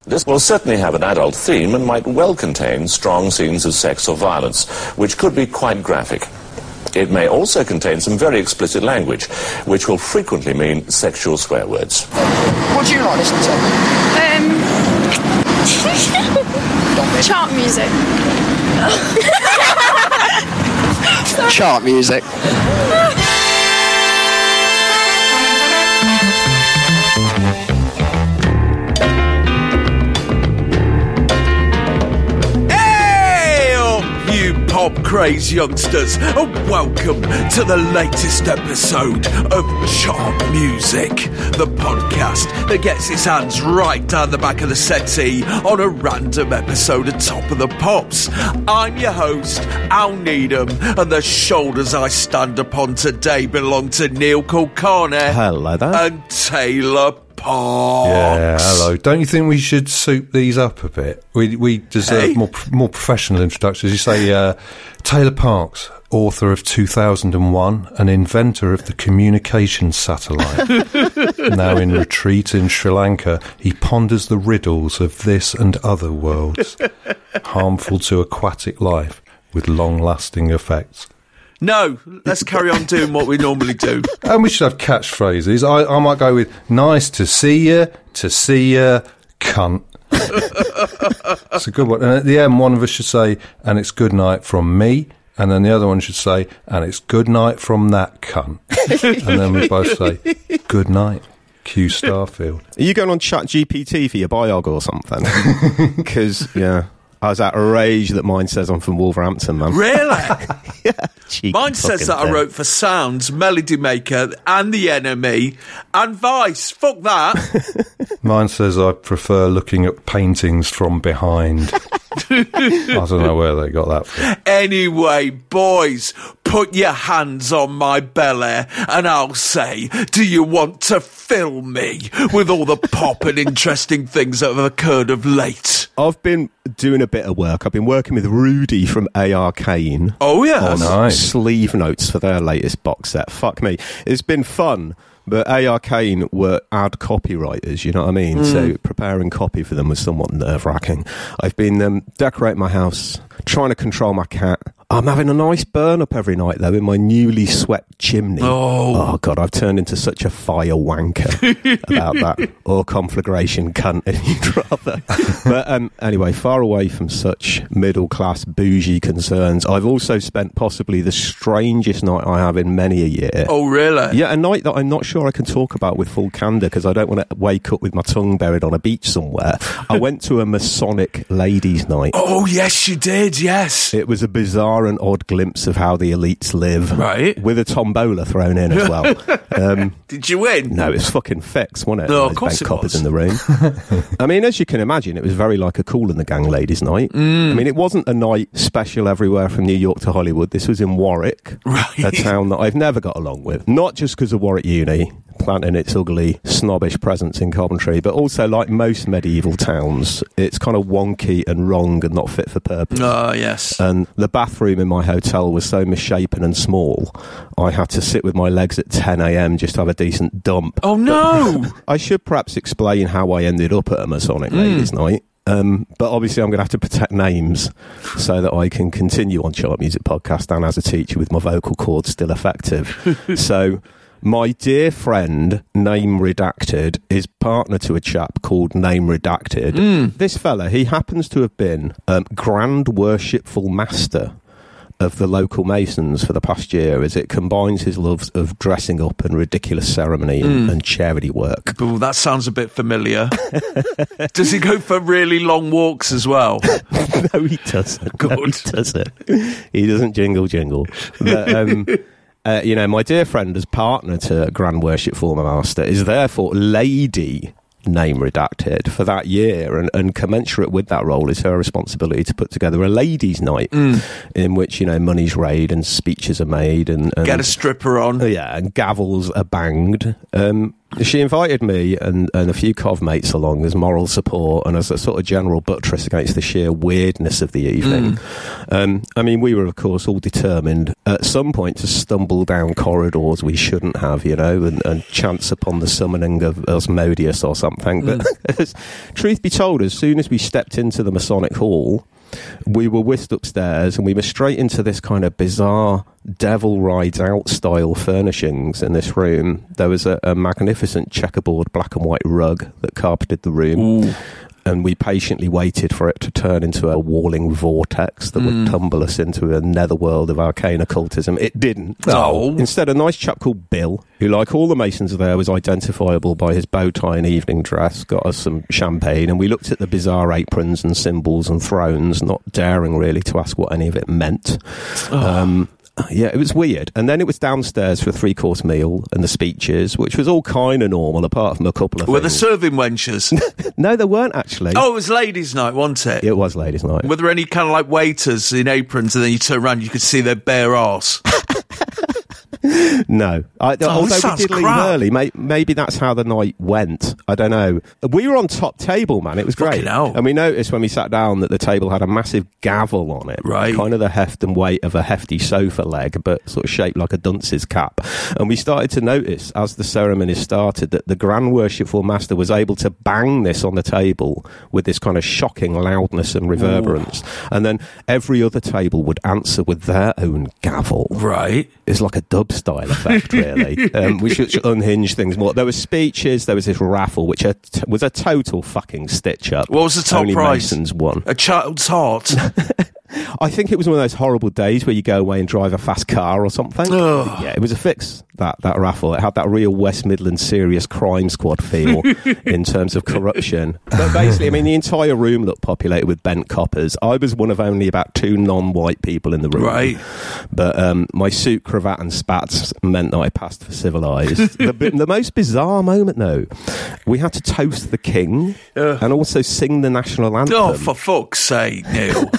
This will certainly have an adult theme and might well contain strong scenes of sex or violence, which could be quite graphic. It may also contain some very explicit language, which will frequently mean sexual swear words. What do you like listening to? Chart music. Chart music. Pop-crazed youngsters, and welcome to the latest episode of Chart Music, the podcast that gets its hands right down the back of the settee on a random episode of Top of the Pops. I'm your host, Al Needham, and the shoulders I stand upon today belong to Neil Kulkarni. Hello there. And Taylor Parks. Yeah, hello. Don't you think we should soup these up a bit? We deserve more professional introductions. You say Taylor Parks, author of 2001, an inventor of the communication satellite. Now in retreat in Sri Lanka, he ponders the riddles of this and other worlds, harmful to aquatic life with long-lasting effects. No, let's carry on doing what we normally do. And we should have catchphrases. I might go with, nice to see you, cunt. It's a good one. And at the end, one of us should say, and it's good night from me. And then the other one should say, and it's good night from that cunt. And then we both say, good night, Q Starfield. Are you going on ChatGPT for your biog or something? Because, yeah, I was outraged that mine says I'm from Wolverhampton, man. Really? Yeah. Mine says that I wrote for Sounds, Melody Maker, and The Enemy, and Vice. Fuck that. Mine says I prefer looking at paintings from behind. I don't know where they got that from. Anyway, boys, put your hands on my belly and I'll say, do you want to fill me with all the pop and interesting things that have occurred of late? I've been doing a bit of work. I've been working with Rudy from A.R. Kane. Oh, yeah. On nice. Sleeve notes for their latest box set. Fuck me. It's been fun. But A.R. Kane were ad copywriters, you know what I mean? So preparing copy for them was somewhat nerve-wracking. I've been decorating my house, trying to control my cat. I'm having a nice burn-up every night, though, in my newly swept chimney. Oh, God, I've turned into such a fire wanker about that. Or conflagration cunt, if you'd rather. But anyway, far away from such middle-class bougie concerns, I've also spent possibly the strangest night I have in many a year. Oh, really? Yeah, a night that I'm not sure I can talk about with full candour because I don't want to wake up with my tongue buried on a beach somewhere. I went to a Masonic ladies' night. Oh, yes, you did, yes. It was a bizarre and odd glimpse of how the elites live. Right. With a tombola thrown in as well. Did you win? No, it was fucking fixed, wasn't it? No, of course it coppers was. In the room. I mean, as you can imagine, it was very like a Kool and the Gang ladies' night. I mean, it wasn't a night special everywhere from New York to Hollywood. This was in Warwick, right. A town that I've never got along with. Not just because of Warwick Uni planting its ugly, snobbish presence in Coventry, but also, like most medieval towns, it's kind of wonky and wrong and not fit for purpose. Oh, yes. And the bathroom in my hotel was so misshapen and small, I had to sit with my legs at 10 a.m. just to have a decent dump. Oh, no! I should perhaps explain how I ended up at a Masonic ladies' night. But obviously I'm going to have to protect names so that I can continue on Chart Music Podcast and as a teacher with my vocal cords still effective. So my dear friend, Name Redacted, is partner to a chap called Name Redacted. This fella, he happens to have been Grand Worshipful Master of the local Masons for the past year, as it combines his loves of dressing up and ridiculous ceremony and charity work. Oh, that sounds a bit familiar. Does he go for really long walks as well? No, he doesn't. Good. No, he doesn't. He doesn't jingle. But, you know, my dear friend, as partner to Grand Worshipful Master, is therefore Lady Name Redacted for that year, and commensurate with that role is her responsibility to put together a ladies' night in which, you know, money's raised and speeches are made and get a stripper on. Yeah, and gavels are banged. She invited me and a few cov mates along as moral support and as a sort of general buttress against the sheer weirdness of the evening. I mean, we were, of course, all determined at some point to stumble down corridors we shouldn't have, you know, and chance upon the summoning of Asmodeus or something. But truth be told, as soon as we stepped into the Masonic Hall, we were whisked upstairs and we were straight into this kind of bizarre Devil Rides Out style furnishings in this room. There was a magnificent checkerboard black and white rug that carpeted the room. Ooh. And we patiently waited for it to turn into a walling vortex that would tumble us into a netherworld of arcane occultism. It didn't. No. Instead, a nice chap called Bill, who, like all the Masons there, was identifiable by his bow tie and evening dress, got us some champagne, and we looked at the bizarre aprons and symbols and thrones, not daring really to ask what any of it meant. Yeah, it was weird. And then it was downstairs for a 3-course meal and the speeches, which was all kind of normal, apart from a couple of Were things. the serving wenches? No, there weren't, actually. Oh, it was ladies' night, wasn't it? It was ladies' night. Were there any kind of like waiters in aprons and then you turn around, you could see their bare arse? No. Although we did leave early, maybe that's how the night went. I don't know. We were on top table, man. It was great. And we noticed when we sat down that the table had a massive gavel on it. Right. Kind of the heft and weight of a hefty sofa leg, but sort of shaped like a dunce's cap. And we started to notice, as the ceremony started, that the Grand Worshipful Master was able to bang this on the table with this kind of shocking loudness and reverberance. Ooh. And then every other table would answer with their own gavel. Right. It's like a dub-style effect, really. We should unhinge things more. There were speeches, there was this raffle, which was a total fucking stitch-up. What was the top Only prize? Masons won. A child's heart? I think it was one of those horrible days where you go away and drive a fast car or something. Ugh. Yeah, it was a fix, that raffle. It had that real West Midlands serious crime squad feel in terms of corruption. But basically, I mean, the entire room looked populated with bent coppers. I was one of only about 2 non-white people in the room. Right. But my suit, cravat and spats meant that I passed for civilised. The most bizarre moment, though, we had to toast the king and also sing the national anthem. Oh, for fuck's sake, Neil.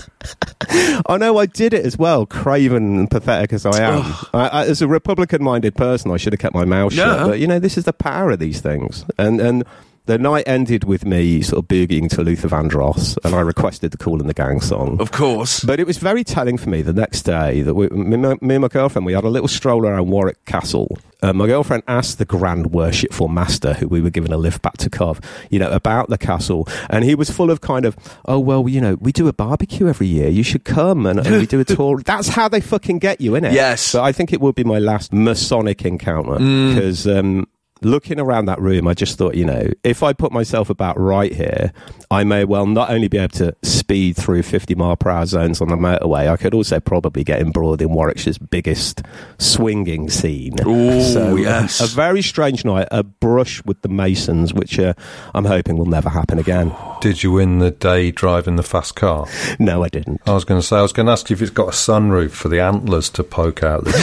I know I did it as well, craven and pathetic as I am. As a Republican-minded person, I should have kept my mouth shut. But, you know, this is the power of these things. And the night ended with me sort of boogieing to Luther Vandross, and I requested the Kool and the Gang song. Of course. But it was very telling for me the next day that me and my girlfriend, we had a little stroll around Warwick Castle. My girlfriend asked the Grand Worshipful Master, who we were giving a lift back to Cov, you know, about the castle. And he was full of kind of, oh, well, you know, we do a barbecue every year. You should come and we do a tour. That's how they fucking get you, innit? Yes. So I think it would be my last Masonic encounter because... looking around that room, I just thought, you know, if I put myself about right here, I may well not only be able to speed through 50-mile-per-hour zones on the motorway, I could also probably get embroiled in Warwickshire's biggest swinging scene. Ooh, so, yes. A very strange night, a brush with the Masons, which I'm hoping will never happen again. Did you win the day driving the fast car? No, I didn't. I was going to ask you if it's got a sunroof for the antlers to poke out the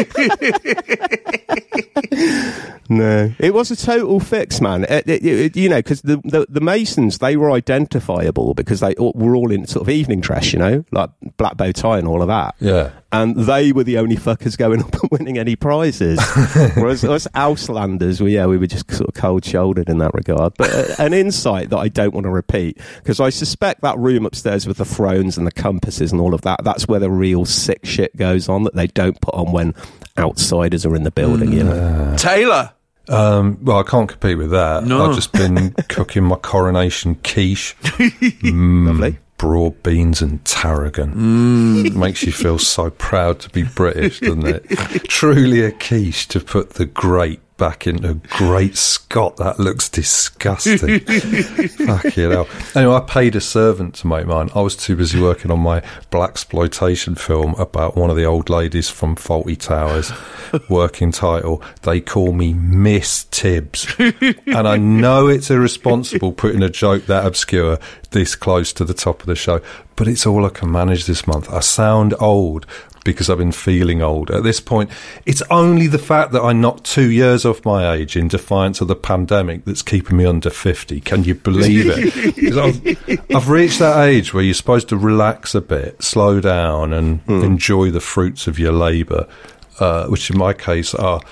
top. No, it was a total fix, man. You know, because the Masons, they were identifiable because they were all in sort of evening dress, you know, like black bow tie and all of that. Yeah. And they were the only fuckers going up and winning any prizes. Whereas us Auslanders, we were just sort of cold-shouldered in that regard. But an insight that I don't want to repeat, because I suspect that room upstairs with the thrones and the compasses and all of that, that's where the real sick shit goes on that they don't put on when outsiders are in the building, you know. Taylor! Well, I can't compete with that. No. I've just been cooking my coronation quiche. Lovely. Broad beans and tarragon. Makes you feel so proud to be British, doesn't it? Truly a quiche to put the great back into Great Scott. That looks disgusting. Fucking hell. Anyway, I paid a servant to make mine. I was too busy working on my blaxploitation film about one of the old ladies from Fawlty Towers. Working title, They Call Me Miss Tibbs. And I know it's irresponsible putting a joke that obscure this close to the top of the show, but it's all I can manage this month. I sound old because I've been feeling old. At this point, it's only the fact that I knocked 2 years off my age in defiance of the pandemic that's keeping me under 50. Can you believe it? 'Cause I've reached that age where you're supposed to relax a bit, slow down and enjoy the fruits of your labour. which in my case are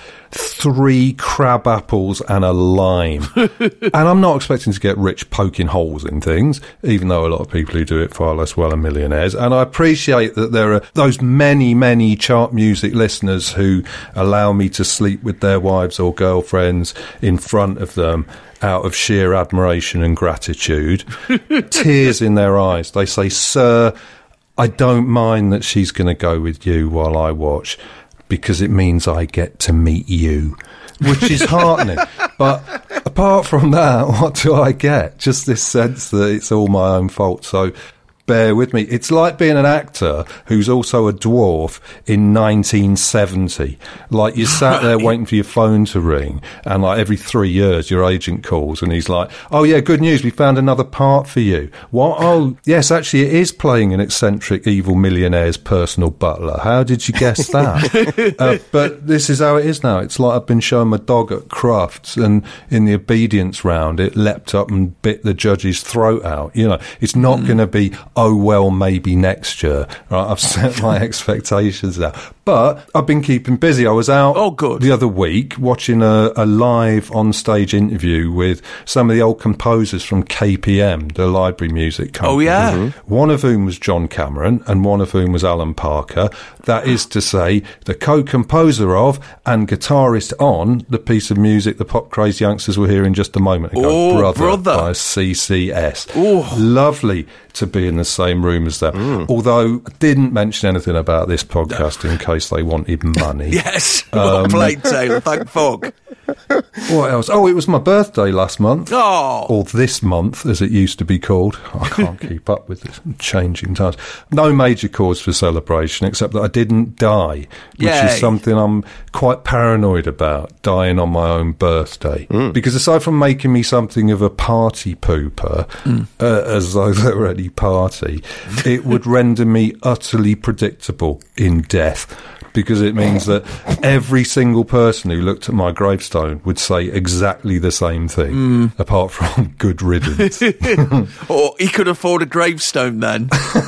3 crab apples and a lime. And I'm not expecting to get rich poking holes in things, even though a lot of people who do it far less well are millionaires. And I appreciate that there are those many, many chart music listeners who allow me to sleep with their wives or girlfriends in front of them out of sheer admiration and gratitude. Tears in their eyes. They say, "Sir, I don't mind that she's going to go with you while I watch, because it means I get to meet you," which is heartening. But apart from that, what do I get? Just this sense that it's all my own fault. So bear with me. It's like being an actor who's also a dwarf in 1970. Like, you sat there waiting for your phone to ring, and like every 3 years your agent calls and he's like, "Oh yeah, good news, we found another part for you." What? Oh yes, actually it is playing an eccentric evil millionaire's personal butler. How did you guess that? But this is how it is now. It's like I've been showing my dog at Crufts, and in the obedience round it leapt up and bit the judge's throat out. You know, it's not going to be, "Oh well, maybe next year." Right, I've set my expectations now. But I've been keeping busy. I was out the other week watching a live on-stage interview with some of the old composers from KPM, the library music company. Oh, yeah. Mm-hmm. One of whom was John Cameron, and one of whom was Alan Parker. That is to say, the co-composer of and guitarist on the piece of music the Pop Craze youngsters were hearing just a moment ago, Brother by CCS. Oh. Lovely to be in the same room as that. Although I didn't mention anything about this podcast in case they wanted money. Yes, well played, Taylor. Thank fuck. What else? Oh, it was my birthday last month. Oh. Or this month, as it used to be called. I can't keep up with this changing times. No major cause for celebration, except that I didn't die, which is something I'm quite paranoid about, dying on my own birthday. Because aside from making me something of a party pooper, as though there were any party, it would render me utterly predictable in death. Because it means that every single person who looked at my gravestone would say exactly the same thing, apart from good riddance. Or he could afford a gravestone then.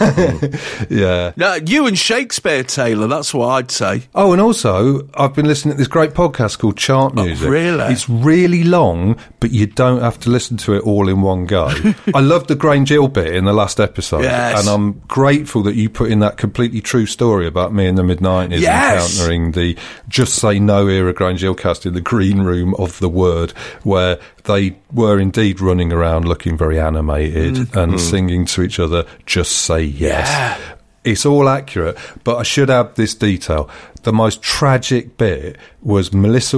Yeah. No, you and Shakespeare, Taylor, that's what I'd say. Oh, and also, I've been listening to this great podcast called Chart Music. Oh, really? It's really long, but you don't have to listen to it all in one go. I loved the Grange Hill bit in the last episode. Yes. And I'm grateful that you put in that completely true story about me in the mid-90s. Encountering the Just Say No era Grange Hill cast in the green room of the Word, where they were indeed running around looking very animated and singing to each other, "Just say yes." Yeah. It's all accurate, but I should add this detail. The most tragic bit was Melissa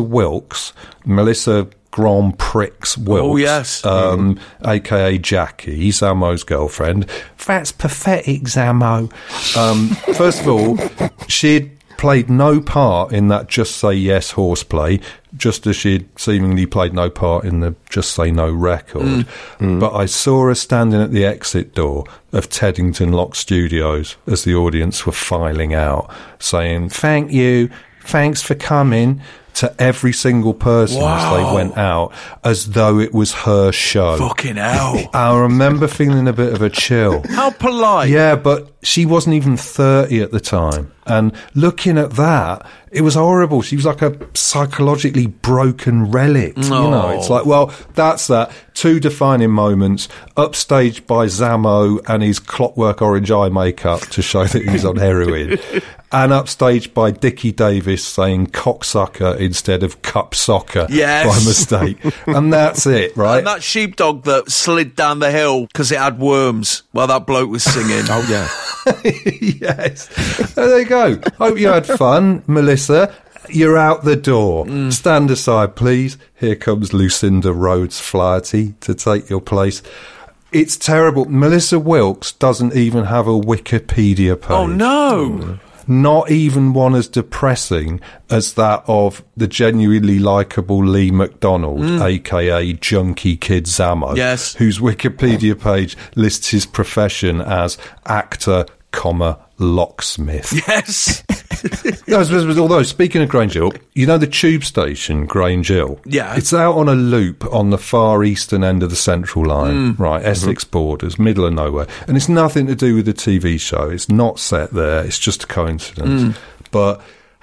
Grand Prix Wilkes, a.k.a. Jackie, Zamo's girlfriend. That's pathetic, Zamo. First of all, she'd played no part in that Just Say Yes horseplay, just as she'd seemingly played no part in the Just Say No record. But I saw her standing at the exit door of Teddington Lock Studios as the audience were filing out, saying, "Thank you, thanks for coming," to every single person as they went out, as though it was her show. Fucking hell. I remember feeling a bit of a chill. How polite. Yeah, but she wasn't even 30 at the time. And looking at that, it was horrible. She was like a psychologically broken relic. You know, it's like, well, that's that. 2 defining moments, upstaged by Zamo and his Clockwork Orange eye makeup to show that he's on heroin. And upstaged by Dickie Davis saying cocksucker instead of cup soccer by mistake. And that's it, right? And that sheepdog that slid down the hill because it had worms while that bloke was singing. Oh, yeah. Yes. There you go. Hope you had fun, Melissa. You're out the door. Stand aside, please. Here comes Lucinda Rhodes Flaherty to take your place. It's terrible. Melissa Wilkes doesn't even have a Wikipedia page. Oh, no. Not even one as depressing as that of the genuinely likeable Lee McDonald, a.k.a. Junkie Kid Zamo, whose Wikipedia page lists his profession as actor, locksmith. Yes. Although, speaking of Grange Hill, you know the tube station, Grange Hill? Yeah. It's out on a loop on the far eastern end of the Central Line, right, Essex borders, middle of nowhere. And it's nothing to do with the TV show. It's not set there. It's just a coincidence. But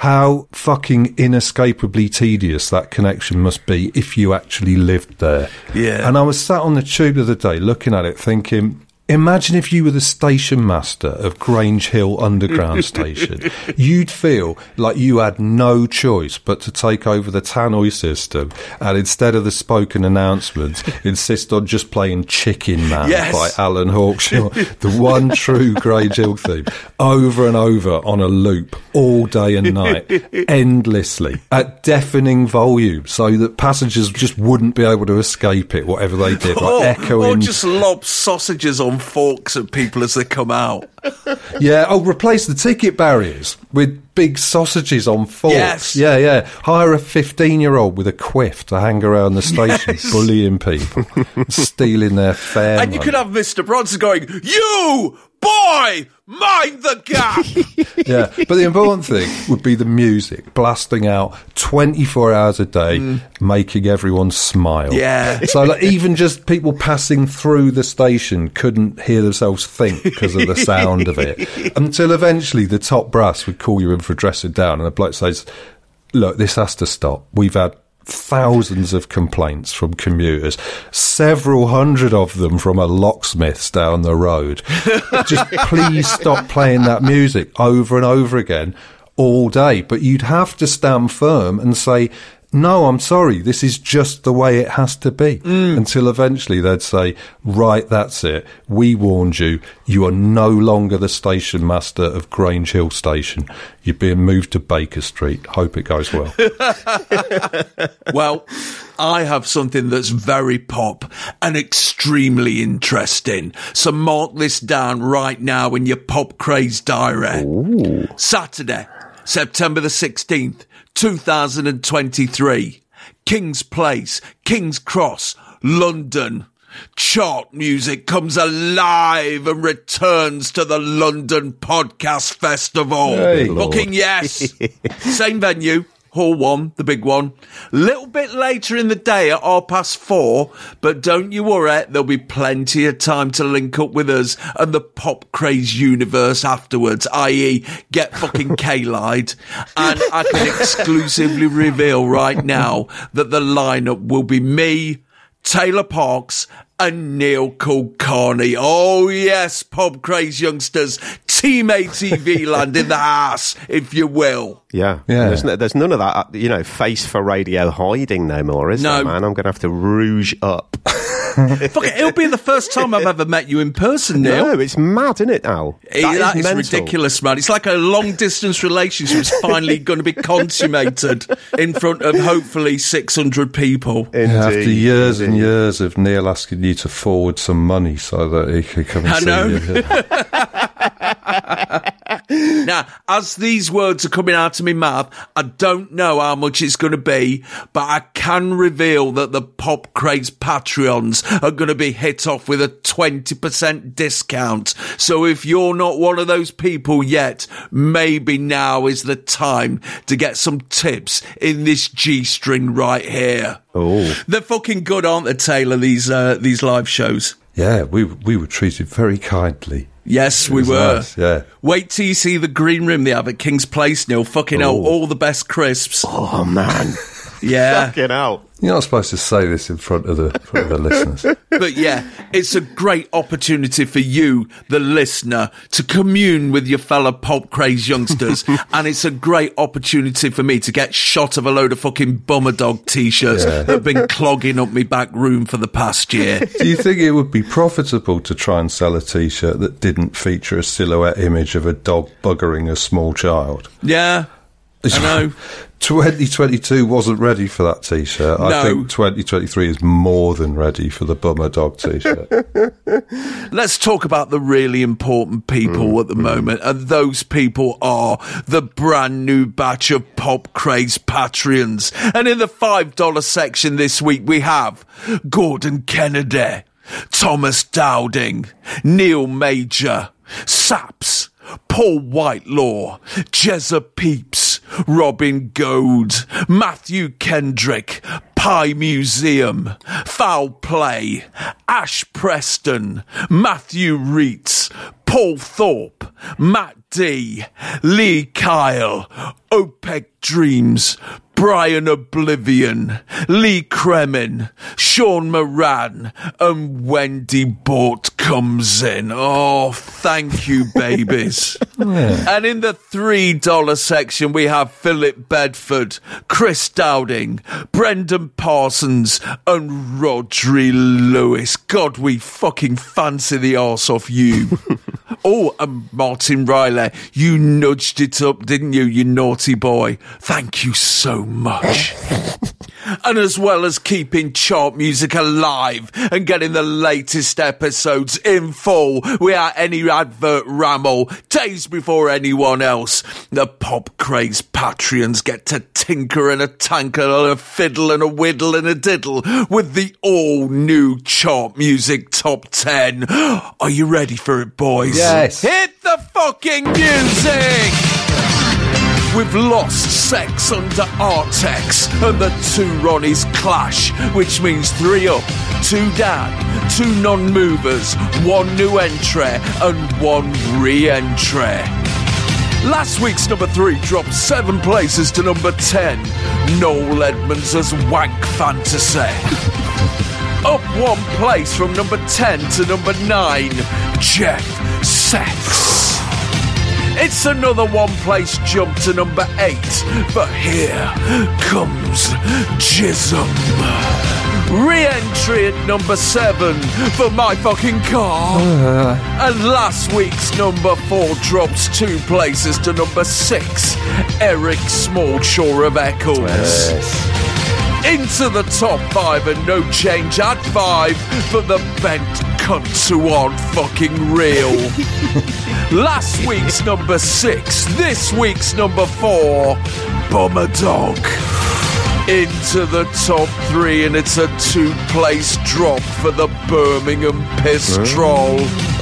how fucking inescapably tedious that connection must be if you actually lived there. Yeah. And I was sat on the tube the other day looking at it thinking, imagine if you were the station master of Grange Hill Underground Station. You'd feel like you had no choice but to take over the tannoy system and instead of the spoken announcements, insist on just playing Chicken Man by Alan Hawkshaw, the one true Grange Hill theme, over and over on a loop all day and night, endlessly, at deafening volume, so that passengers just wouldn't be able to escape it, whatever they did, like echoing. Or just lob sausages on forks at people as they come out. Yeah, replace the ticket barriers with big sausages on forks. Yes. Yeah. Hire a 15-year-old with a quiff to hang around the station, bullying people, stealing their fare. And you could have Mr. Bronson going, "You, boy, mind the gap!" Yeah, but the important thing would be the music blasting out 24 hours a day, making everyone smile. Yeah. So like, even just people passing through the station couldn't hear themselves think because of the sound of it. Until eventually the top brass would call you in for a dressing down and the bloke says, "Look, this has to stop. We've had thousands of complaints from commuters, several hundred of them from a locksmith's down the road. Just please stop playing that music over and over again all day." But you'd have to stand firm and say, "No, I'm sorry, this is just the way it has to be." Until eventually they'd say, "Right, that's it. We warned you. You are no longer the station master of Grange Hill Station. You're being moved to Baker Street. Hope it goes well." Well, I have something that's very pop and extremely interesting. So mark this down right now in your Pop Craze diary. Ooh. Saturday, September the 16th, 2023. King's Place, King's Cross, London. Chart music comes alive and returns to the London Podcast Festival. Hey, Booking, yes. Same venue. Hall 1, the big one. Little bit later in the day at 4:30, but don't you worry, there'll be plenty of time to link up with us and the Pop Craze universe afterwards, i.e. get fucking K-Lied. And I can exclusively reveal right now that the lineup will be me, Taylor Parks, and Neil Kulkarni. Oh yes, Pop Craze youngsters, Team ATV land in the house, if you will. Yeah. There's none of that, face for radio hiding no more, is there, man? I'm going to have to rouge up. Fuck it, it'll be the first time I've ever met you in person, Neil. No, it's mad, isn't it, Al? That is ridiculous, man. It's like a long-distance relationship is finally going to be consummated in front of hopefully 600 people. Indeed, after years and years of Neil asking you to forward some money so that he could come and see you. Now, as these words are coming out of my mouth, I don't know how much it's going to be, but I can reveal that the Pop Craze Patreons are going to be hit off with a 20% discount. So if you're not one of those people yet, maybe now is the time to get some tips in this G-string right here. Oh, They're fucking good, aren't they, Taylor, these live shows? Yeah, we were treated very kindly. Yes, we were. Nice, yeah. Wait till you see the green room they have at King's Place, Neil. Fucking hell, all the best crisps. Oh man. Yeah. Fucking hell. You're not supposed to say this in front of the listeners. But yeah, it's a great opportunity for you, the listener, to commune with your fellow Pop Craze youngsters. And it's a great opportunity for me to get shot of a load of fucking Bummer Dog t-shirts that have been clogging up my back room for the past year. Do you think it would be profitable to try and sell a t-shirt that didn't feature a silhouette image of a dog buggering a small child? Yeah. I know. 2022 wasn't ready for that t-shirt. No. I think 2023 is more than ready for the Bummer Dog t-shirt. Let's talk about the really important people at the moment, and those people are the brand new batch of Pop Craze Patreons. And in the $5 section this week we have Gordon Kennedy, Thomas Dowding, Neil Major, Saps, Paul Whitelaw, Jezza Peeps, Robin Goad, Matthew Kendrick, Pie Museum, Foul Play, Ash Preston, Matthew Reitz, Paul Thorpe, Matt D, Lee Kyle, OPEC Dreams, Brian Oblivion, Lee Kremen, Sean Moran, and Wendy Bort comes in. Oh, thank you, babies. And in the $3 section, we have Philip Bedford, Chris Dowding, Brendan Parsons, and Rodri Lewis. God, we fucking fancy the arse off you. Oh, and Martin Riley, you nudged it up, didn't you, you naughty boy? Thank you so much. And as well as keeping chart music alive and getting the latest episodes in full without any advert ramble, days before anyone else, the Pop Craze Patreons get to tinker and a tanker and a fiddle and a whittle and a diddle with the all-new chart music top 10. Are you ready for it, boys? Yes. Hit the fucking music! We've lost Sex under Artex and the two Ronnies clash, which means 3 up, 2 down, 2 non-movers, 1 new entry and 1 re-entry. Last week's number 3 dropped 7 places to number 10. Noel Edmonds as Wank Fantasy. Up 1 place from number 10 to number 9, Jeff Sex. It's another 1 place jump to number 8, but here comes Jism. Re-entry at number 7 for My Fucking Car. And last week's number 4 drops 2 places to number 6, Eric Smallshaw of Eccles. Yes. Into the top 5 and no change at 5 for the bent cunts who aren't fucking real. Last week's number 6, this week's number 4, Bummer Dog. Into the top 3 and it's a 2-place drop for the Birmingham Piss Troll.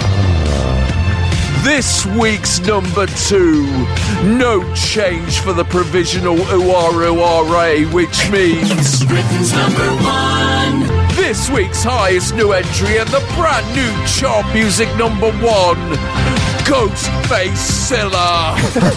This week's number 2, no change for the provisional URA, which means Britain's number 1. This week's highest new entry and the brand new chart music number 1, Ghostface Silla.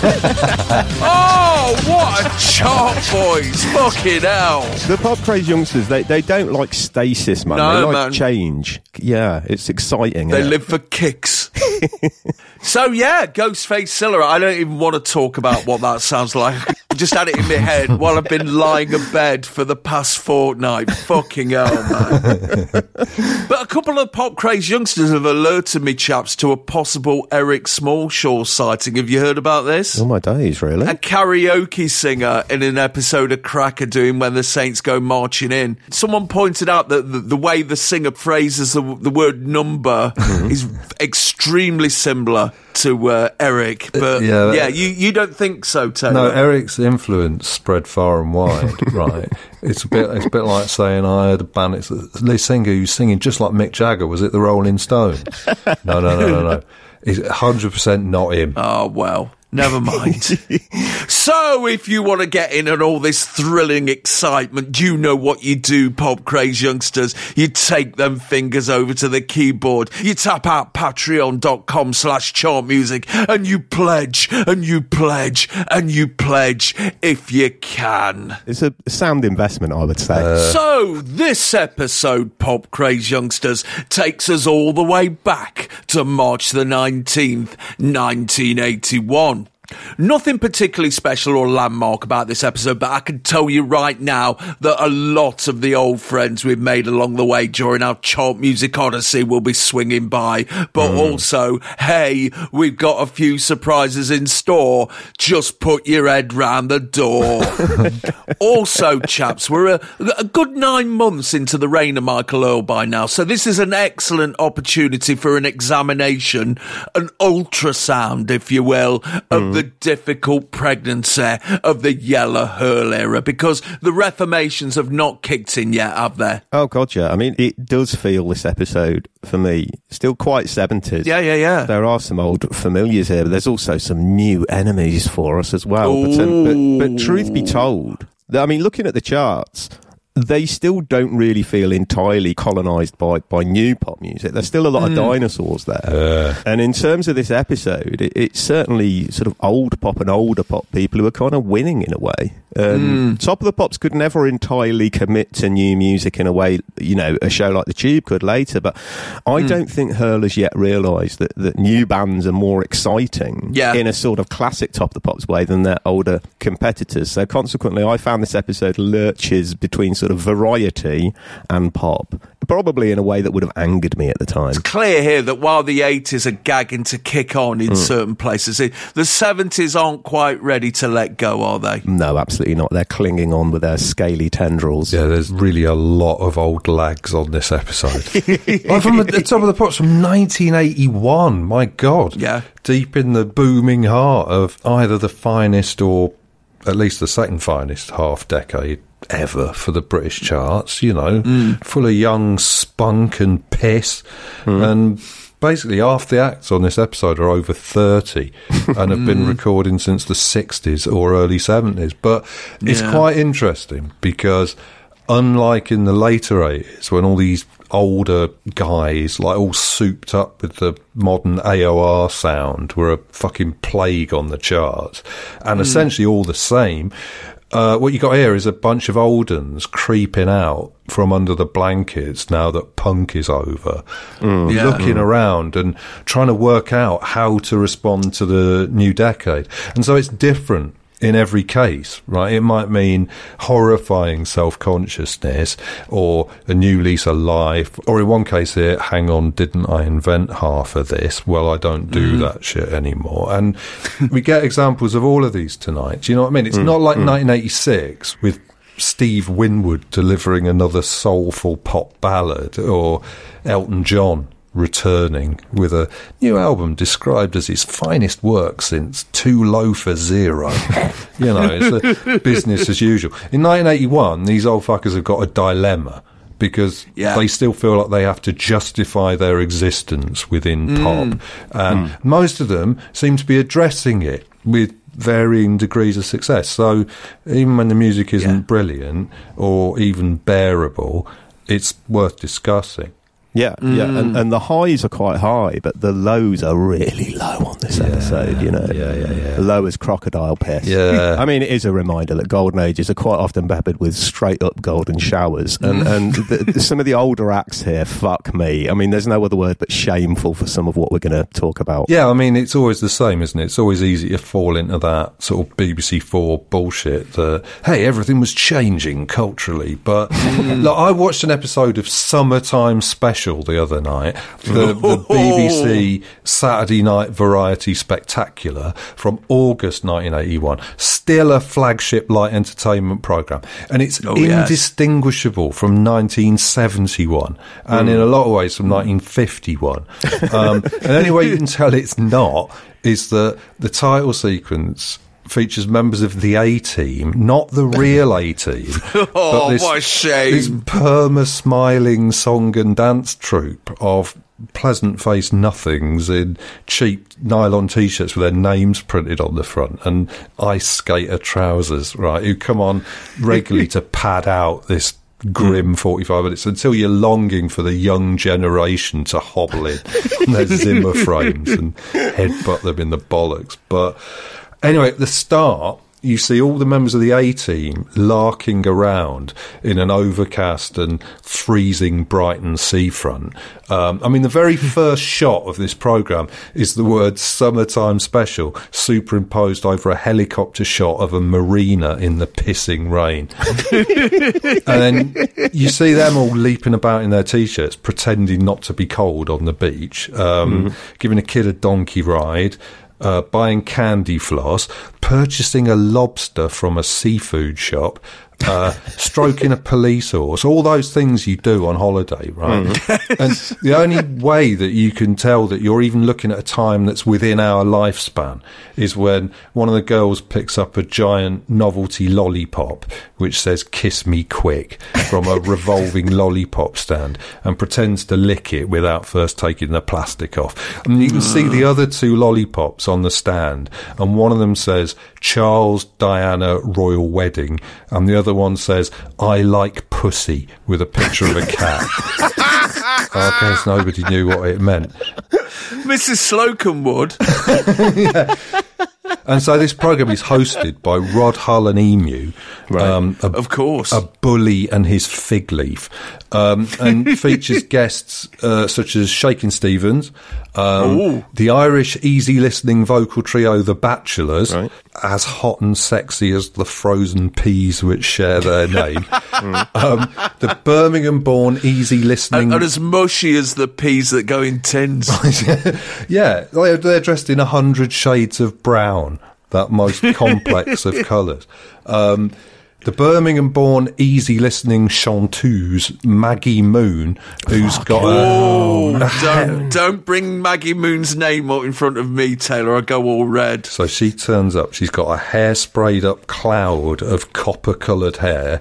Oh, what a chart, boys. Fucking hell. The Pop Craze youngsters, they don't like stasis, man. No, they like man. change. Yeah, it's exciting. They isn't it? live for kicks. So, yeah, Ghostface Silla. I don't even want to talk about what that sounds like. I just had it in my head while I've been lying in bed for the past fortnight. Fucking hell, man. But a couple of Pop Craze youngsters have alerted me, chaps, to a possible Eric Smallshaw sighting. Have you heard about this? Oh my days, really? A karaoke singer in an episode of Cracker doing When the Saints Go Marching In. Someone pointed out that the way the singer phrases the word number is extremely similar to Eric. But yeah, you don't think so, Taylor? No, Eric's influence spread far and wide, right? It's a bit like saying I heard a band, it's the singer who's singing just like Mick Jagger. Was it the Rolling Stones? No. It's 100% not him. Oh, well. Never mind. So, if you want to get in on all this thrilling excitement, you know what you do, Pop Craze youngsters. You take them fingers over to the keyboard, you tap out patreon.com/chartmusic, and you pledge, and you pledge, and you pledge if you can. It's a sound investment, I would say. So, this episode, Pop Craze youngsters, takes us all the way back to March the 19th, 1981. Nothing particularly special or landmark about this episode, but I can tell you right now that a lot of the old friends we've made along the way during our chart music odyssey will be swinging by. But also, hey, we've got a few surprises in store. Just put your head round the door. Also, chaps, we're a good 9 months into the reign of Michael Earl by now, so this is an excellent opportunity for an examination, an ultrasound, if you will, of the difficult pregnancy of the Yellow Hurl era, because the reformations have not kicked in yet, have they? Oh, God, yeah. I mean, it does feel, this episode, for me, still quite 70s. Yeah. There are some old familiars here, but there's also some new enemies for us as well. But truth be told, I mean, looking at the charts, they still don't really feel entirely colonised by new pop music. There's still a lot of dinosaurs there. And in terms of this episode, it's certainly sort of old pop and older pop people who are kind of winning in a way. Top of the Pops could never entirely commit to new music in a way, you know, a show like The Tube could later, but I don't think Hurl has yet realised that new bands are more exciting in a sort of classic Top of the Pops way than their older competitors. So consequently, I found this episode lurches between sort of variety and pop, probably in a way that would have angered me at the time. It's clear here that while the 80s are gagging to kick on in certain places, the 70s aren't quite ready to let go, are they? No, absolutely not. They're clinging on with their scaly tendrils. Yeah, there's really a lot of old lags on this episode. From the Top of the Pops from 1981, my God. Yeah. Deep in the booming heart of either the finest or at least the second finest half decade ever for the British charts, you know, full of young spunk and piss. And basically half the acts on this episode are over 30 and have been recording since the 60s or early 70s. But it's quite interesting because unlike in the later 80s when all these older guys, like all souped up with the modern AOR sound, were a fucking plague on the charts and essentially all the same, what you got here is a bunch of old uns creeping out from under the blankets now that punk is over, looking around and trying to work out how to respond to the new decade. And so it's different in every case, right? It might mean horrifying self-consciousness or a new lease of life, or in one case here, hang on, didn't I invent half of this? Well, I don't do that shit anymore. And we get examples of all of these tonight. Do you know what I mean? It's not like 1986 with Steve Winwood delivering another soulful pop ballad, or Elton John returning with a new album described as his finest work since Too Low for Zero. You know, it's a business as usual. In 1981, these old fuckers have got a dilemma because they still feel like they have to justify their existence within pop. And most of them seem to be addressing it with varying degrees of success. So even when the music isn't brilliant or even bearable, it's worth discussing. Yeah, and the highs are quite high, but the lows are really low on this episode, you know. The low is crocodile piss. Yeah. I mean, it is a reminder that golden ages are quite often peppered with straight-up golden showers, and some of the older acts here, fuck me. I mean, there's no other word but shameful for some of what we're going to talk about. Yeah, I mean, it's always the same, isn't it? It's always easy to fall into that sort of BBC 4 bullshit that, hey, everything was changing culturally, but like, I watched an episode of Summertime Special the other night, the BBC Saturday Night Variety Spectacular from August 1981, still a flagship light entertainment programme, and it's indistinguishable from 1971 and in a lot of ways from 1951. And the only way you can tell it's not is that the title sequence features members of the A-Team, not the real A-Team. But this, what a shame. This perma-smiling song and dance troupe of pleasant-faced nothings in cheap nylon T-shirts with their names printed on the front and ice skater trousers, right, who come on regularly to pad out this grim 45 minutes until you're longing for the young generation to hobble in on their Zimmer frames and headbutt them in the bollocks. But anyway, at the start, you see all the members of the A-Team larking around in an overcast and freezing Brighton seafront. I mean, the very first shot of this programme is the word Summertime Special superimposed over a helicopter shot of a marina in the pissing rain. And then you see them all leaping about in their T-shirts, pretending not to be cold on the beach, giving a kid a donkey ride, buying candy floss, purchasing a lobster from a seafood shop, stroking a police horse, all those things you do on holiday, right? And the only way that you can tell that you're even looking at a time that's within our lifespan is when one of the girls picks up a giant novelty lollipop which says "Kiss Me Quick" from a revolving lollipop stand and pretends to lick it without first taking the plastic off. And you can see the other two lollipops on the stand, and one of them says, Charles Diana Royal Wedding, and the other one says, I like pussy, with a picture of a cat. I guess nobody knew what it meant. Mrs. Slocum would. Yeah. And so this programme is hosted by Rod Hull and Emu. Right. Of course. A bully and his fig leaf. And features guests such as Shakin' Stevens, the Irish easy-listening vocal trio The Bachelors, right, as hot and sexy as the frozen peas which share their name. The Birmingham-born easy-listening... And as mushy as the peas that go in tins. Yeah, they're dressed in 100 shades of brown, that most complex of colours. The Birmingham-born easy-listening chanteuse Maggie Moon, who's got don't bring Maggie Moon's name up in front of me, Taylor. I go all red. So she turns up. She's got a hair-sprayed-up cloud of copper-coloured hair,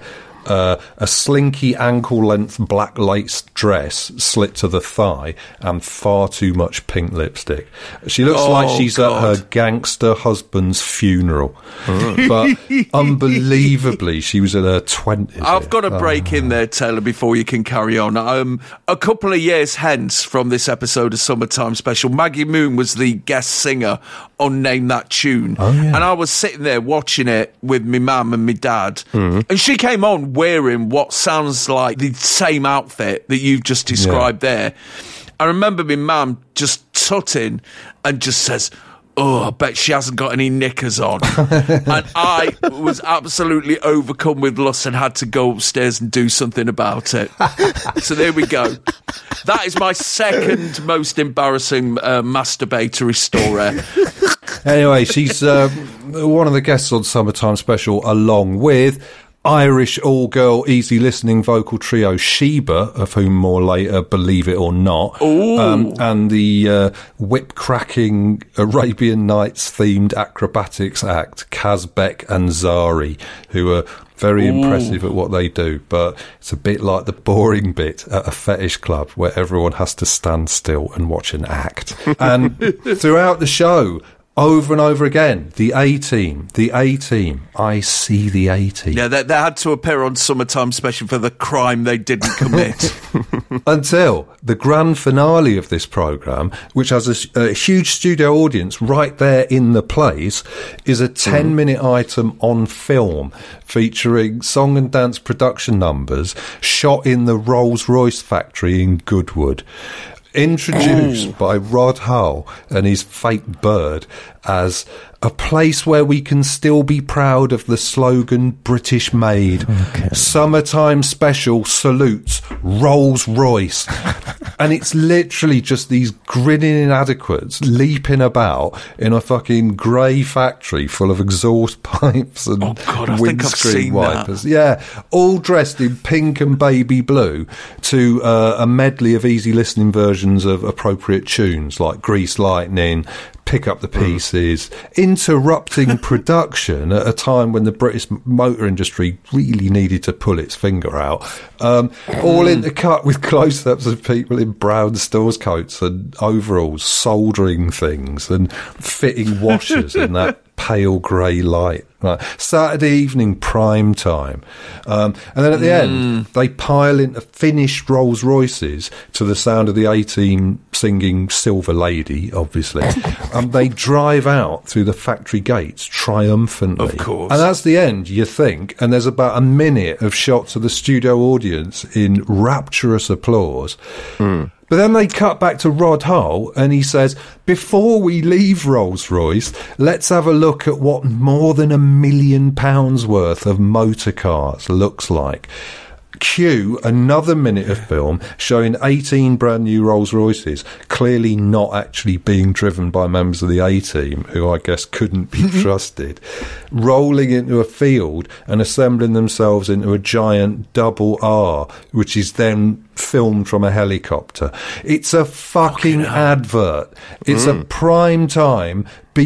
a slinky ankle-length black lace dress slit to the thigh, and far too much pink lipstick. She looks like she's at her gangster husband's funeral. But unbelievably, she was in her 20s. I've got to break in there, Taylor, before you can carry on. A couple of years hence from this episode of Summertime Special, Maggie Moon was the guest singer on Name That Tune. And I was sitting there watching it with my mum and my dad, and she came on wearing what sounds like the same outfit that you've just described there. I remember my mum just tutting and just says, oh, I bet she hasn't got any knickers on. And I was absolutely overcome with lust and had to go upstairs and do something about it. So there we go. That is my second most embarrassing masturbatory story. Anyway, she's one of the guests on Summertime Special, along with Irish all-girl easy-listening vocal trio Sheba, of whom more later, believe it or not, and the whip-cracking Arabian Nights-themed acrobatics act Kaz Beck and Zari, who are very impressive at what they do, but it's a bit like the boring bit at a fetish club where everyone has to stand still and watch an act. And throughout the show, over and over again, the A-Team, I see the A-Team. Yeah, they had to appear on Summertime Special for the crime they didn't commit. Until the grand finale of this programme, which has a huge studio audience right there in the place, is a 10-minute item on film featuring song and dance production numbers shot in the Rolls-Royce factory in Goodwood. Introduced by Rod Hull and his fake bird as a place where we can still be proud of the slogan British made. Summertime Special salutes Rolls-Royce. And it's literally just these grinning inadequates leaping about in a fucking grey factory full of exhaust pipes and windscreen wipers. Yeah, all dressed in pink and baby blue to a medley of easy listening versions of appropriate tunes like Grease Lightning, Pick Up the Pieces, interrupting production at a time when the British motor industry really needed to pull its finger out. All intercut with close-ups of people in brown stores coats and overalls soldering things and fitting washers in that pale grey light. Right. Saturday evening prime time. And then at the end, they pile into finished Rolls Royces to the sound of the A-Team singing Silver Lady, obviously. They drive out through the factory gates triumphantly. Of course. And that's the end, you think. And there's about a minute of shots of the studio audience in rapturous applause. But then they cut back to Rod Hull and he says, before we leave Rolls-Royce, let's have a look at what more than £1 million worth of motor cars looks like. Cue another minute of film showing 18 brand new Rolls-Royces, clearly not actually being driven by members of the A-Team, who I guess couldn't be trusted, rolling into a field and assembling themselves into a giant double R, which is then filmed from a helicopter. It's a fucking advert. It's a prime time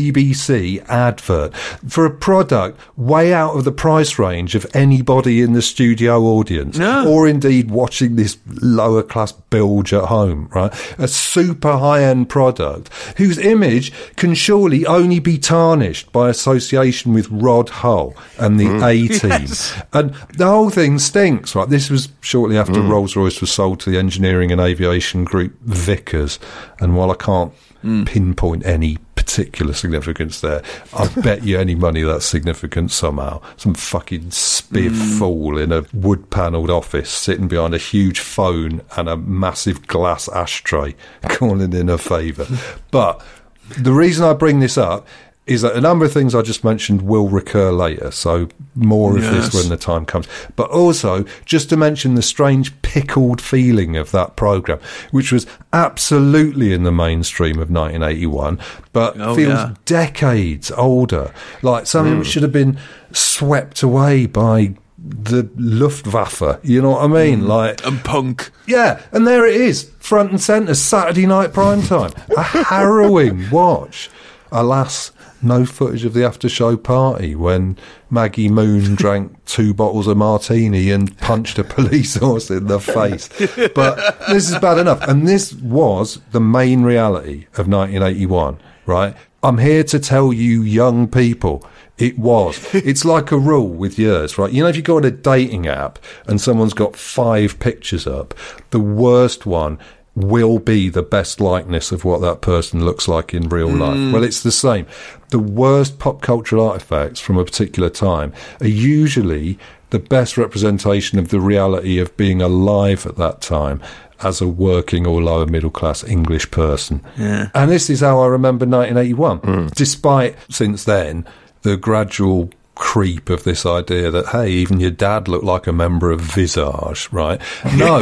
BBC advert for a product way out of the price range of anybody in the studio audience, or indeed watching this lower class bilge at home, right? A super high-end product whose image can surely only be tarnished by association with Rod Hull and the A-Team. Yes. And the whole thing stinks, right? This was shortly after Rolls-Royce was sold to the engineering and aviation group Vickers, and while I can't pinpoint any particular significance there, I bet you any money that's significant somehow. Some fucking spiff fool in a wood-panelled office sitting behind a huge phone and a massive glass ashtray calling in a favour. But the reason I bring this up is that a number of things I just mentioned will recur later, so more of this when the time comes. But also, just to mention the strange pickled feeling of that programme, which was absolutely in the mainstream of 1981, but feels decades older. Like something which should have been swept away by the Luftwaffe, you know what I mean? Like, and punk. Yeah, and there it is, front and centre, Saturday night prime time. A harrowing watch. Alas, no footage of the after-show party when Maggie Moon drank 2 bottles of martini and punched a police horse in the face. But this is bad enough. And this was the main reality of 1981, right? I'm here to tell you young people, it was. It's like a rule with years, right? You know, if you go on a dating app and someone's got 5 pictures up, the worst one will be the best likeness of what that person looks like in real life. Well, it's the same. The worst pop cultural artifacts from a particular time are usually the best representation of the reality of being alive at that time as a working or lower middle class English person. Yeah. And this is how I remember 1981, despite since then the gradual creep of this idea that, hey, even your dad looked like a member of Visage, right? No,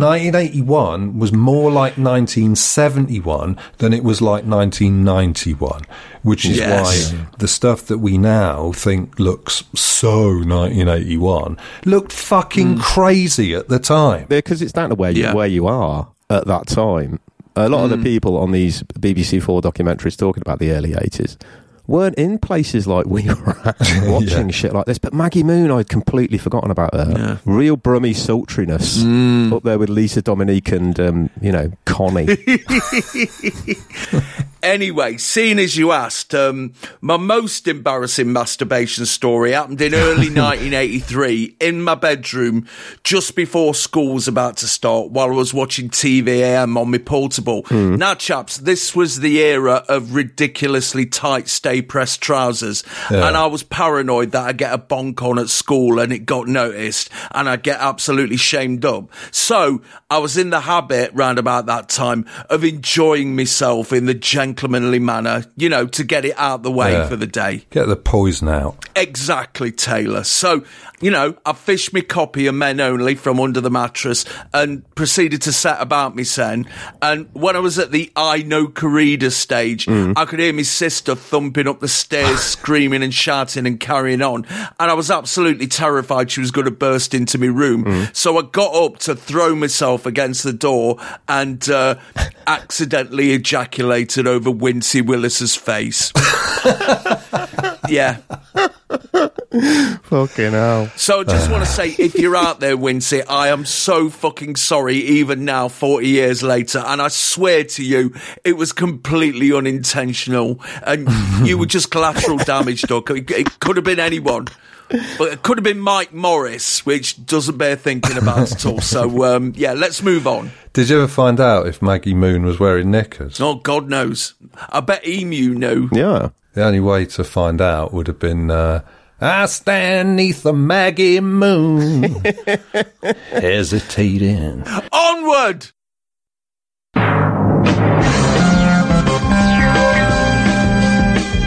1981 was more like 1971 than it was like 1991, which is why the stuff that we now think looks so 1981 looked fucking crazy at the time. Because it's down to where you are at that time. A lot of the people on these BBC 4 documentaries talking about the early 80s weren't in places like we were at, watching shit like this. But Maggie Moon, I'd completely forgotten about her. Yeah. Real Brummy sultriness up there with Lisa Dominique and, Connie. Anyway, seeing as you asked, my most embarrassing masturbation story happened in early 1983 in my bedroom just before school was about to start while I was watching TVAM on my portable. Now, chaps, this was the era of ridiculously tight stay-pressed trousers, and I was paranoid that I'd get a bonk on at school and it got noticed and I'd get absolutely shamed up. So I was in the habit round about that time of enjoying myself in the gentlemanly manner, to get it out the way for the day. Get the poison out. Exactly, Taylor. So, I fished me copy of Men Only from under the mattress and proceeded to set about me sen. And when I was at the I Know Corrida stage, I could hear my sister thumping up the stairs, screaming and shouting and carrying on. And I was absolutely terrified she was going to burst into my room. So I got up to throw myself against the door and accidentally ejaculated over Wincy Willis's face. Yeah. Fucking hell. So I just want to say, if you're out there, Wincy, I am so fucking sorry, even now, 40 years later, and I swear to you, it was completely unintentional, and you were just collateral damage, Doc. It could have been anyone. But it could have been Mike Morris, which doesn't bear thinking about at all. So, let's move on. Did you ever find out if Maggie Moon was wearing knickers? Oh, God knows. I bet Emu knew. Yeah. The only way to find out would have been, I stand neath the Maggie Moon, hesitating. Onward!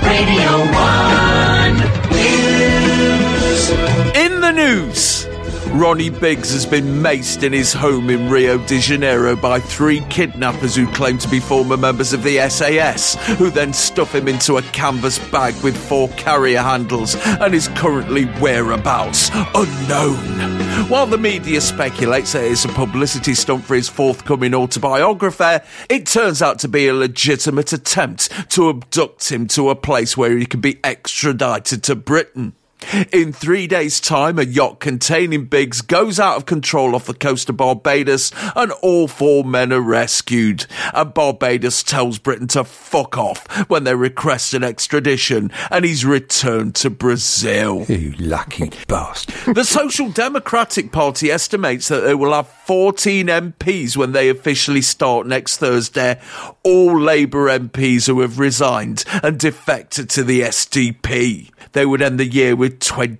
Radio 1 News. In the news, Ronnie Biggs has been maced in his home in Rio de Janeiro by 3 kidnappers who claim to be former members of the SAS, who then stuff him into a canvas bag with 4 carrier handles and his currently whereabouts unknown. While the media speculates that it's a publicity stunt for his forthcoming autobiography, it turns out to be a legitimate attempt to abduct him to a place where he can be extradited to Britain. In 3 days' time, a yacht containing Biggs goes out of control off the coast of Barbados and all 4 men are rescued. And Barbados tells Britain to fuck off when they request an extradition and he's returned to Brazil. You lucky bastard. The Social Democratic Party estimates that they will have 14 MPs when they officially start next Thursday, all Labour MPs who have resigned and defected to the SDP. They would end the year with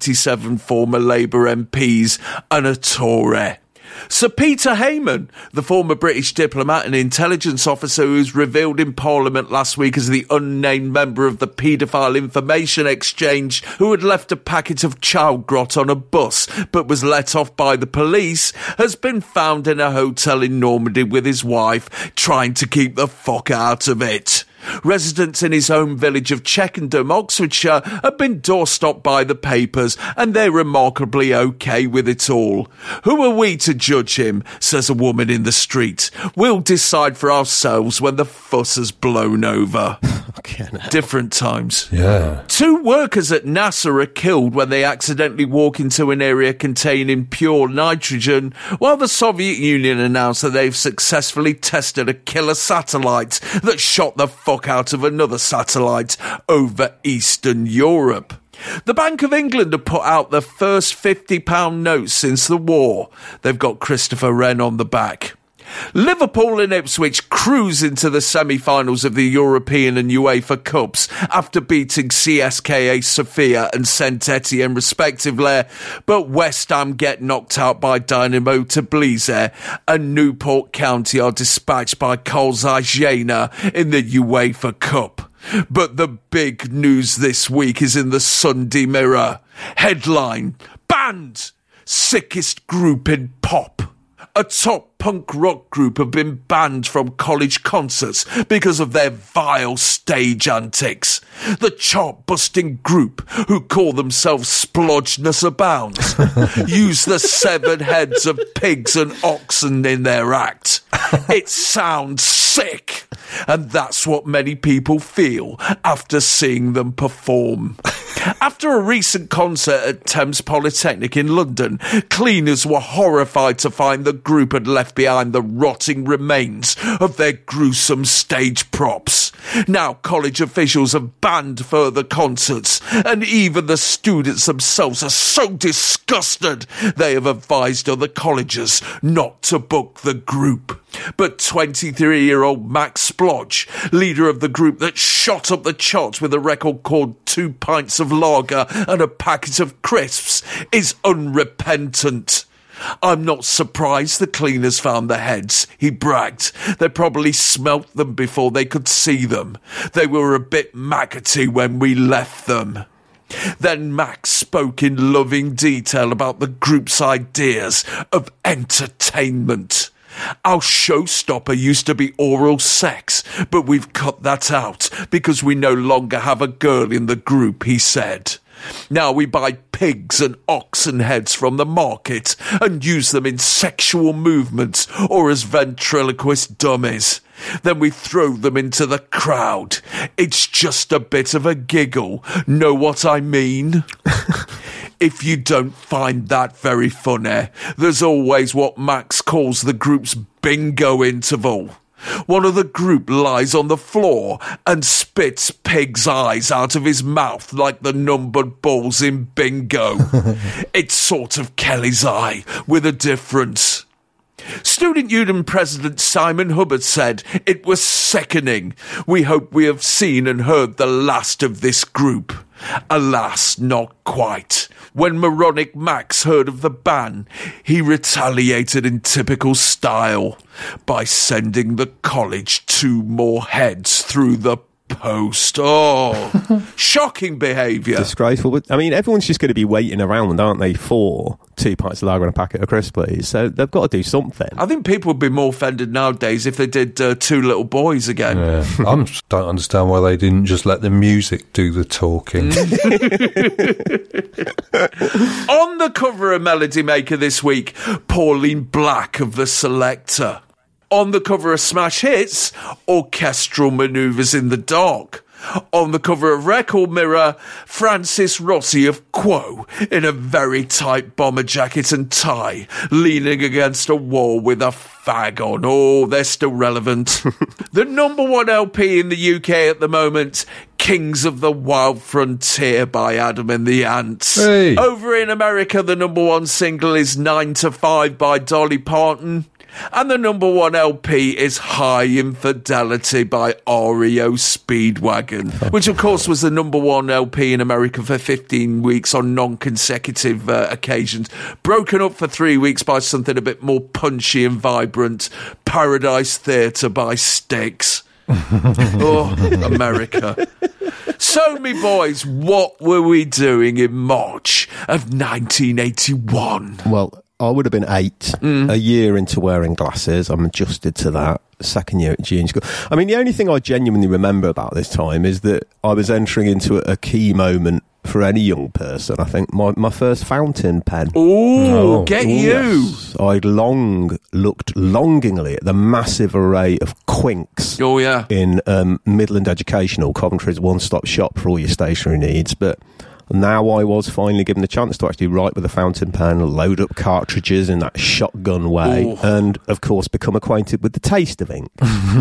27 former Labour MPs and a Tory. Sir Peter Heyman, the former British diplomat and intelligence officer who was revealed in Parliament last week as the unnamed member of the Paedophile Information Exchange who had left a packet of child grot on a bus but was let off by the police, has been found in a hotel in Normandy with his wife, trying to keep the fuck out of it. Residents in his home village of Checkendham, Oxfordshire, have been doorstopped by the papers and they're remarkably okay with it all. Who are we to judge him, says a woman in the street. We'll decide for ourselves when the fuss has blown over. Different times. Yeah. 2 workers at NASA are killed when they accidentally walk into an area containing pure nitrogen, while the Soviet Union announced that they've successfully tested a killer satellite that shot the fuck out of another satellite over Eastern Europe. The Bank of England have put out the first £50 notes since the war. They've got Christopher Wren on the back. Liverpool and Ipswich cruise into the semi-finals of the European and UEFA Cups after beating CSKA Sofia and St Etienne respectively, but West Ham get knocked out by Dynamo Tbilisi and Newport County are dispatched by Kolzai Jena in the UEFA Cup. But the big news this week is in the Sunday Mirror. Headline: Banned! Sickest group in pop. A top punk rock group have been banned from college concerts because of their vile stage antics. The chart-busting group, who call themselves Splodgeness Abounds, use the 7 heads of pigs and oxen in their act. It sounds sick, and that's what many people feel after seeing them perform. After a recent concert at Thames Polytechnic in London, cleaners were horrified to find the group had left behind the rotting remains of their gruesome stage props. Now college officials have banned further concerts, and even the students themselves are so disgusted they have advised other colleges not to book the group. But 23-year-old Max Splodge, leader of the group that shot up the charts with a record called 2 pints of lager and a packet of crisps, is unrepentant. I'm not surprised the cleaners found the heads, he bragged. They probably smelt them before they could see them. They were a bit maggoty when we left them. Then Max spoke in loving detail about the group's ideas of entertainment. Our showstopper used to be oral sex, but we've cut that out because we no longer have a girl in the group, he said. Now we buy pigs and oxen heads from the market and use them in sexual movements or as ventriloquist dummies. Then we throw them into the crowd. It's just a bit of a giggle. Know what I mean? If you don't find that very funny, there's always what Max calls the group's bingo interval. One of the group lies on the floor and spits pig's eyes out of his mouth like the numbered balls in bingo. It's sort of Kelly's Eye, with a difference. Student Union President Simon Hubbard said, "It was sickening. We hope we have seen and heard the last of this group." Alas, not quite. When moronic Max heard of the ban, he retaliated in typical style by sending the college 2 more heads through the post. Oh, shocking behaviour. Disgraceful. But, I mean, everyone's just going to be waiting around, aren't they, for 2 pints of lager and a packet of crisps, please? So they've got to do something. I think people would be more offended nowadays if they did Two Little Boys again. Yeah. I don't understand why they didn't just let the music do the talking. On the cover of Melody Maker this week, Pauline Black of The Selector. On the cover of Smash Hits, Orchestral Manoeuvres in the Dark. On the cover of Record Mirror, Francis Rossi of Quo in a very tight bomber jacket and tie, leaning against a wall with a fag on. Oh, they're still relevant. The number one LP in the UK at the moment, Kings of the Wild Frontier by Adam and the Ants. Hey. Over in America, the number one single is 9 to 5 by Dolly Parton. And the number one LP is High Infidelity by REO Speedwagon, which of course was the number one LP in America for 15 weeks on non-consecutive occasions, broken up for 3 weeks by something a bit more punchy and vibrant, Paradise Theatre by Styx. Oh, America. So, me boys, what were we doing in March of 1981? Well, I would have been 8, a year into wearing glasses. I'm adjusted to that. Second year at GN school. I mean, the only thing I genuinely remember about this time is that I was entering into a key moment for any young person. I think my first fountain pen. Ooh, get you. Yes. I'd looked longingly at the massive array of Quinks in Midland Educational, Coventry's one-stop shop for all your stationery needs, but now I was finally given the chance to actually write with a fountain pen, load up cartridges in that shotgun way, and, of course, become acquainted with the taste of ink.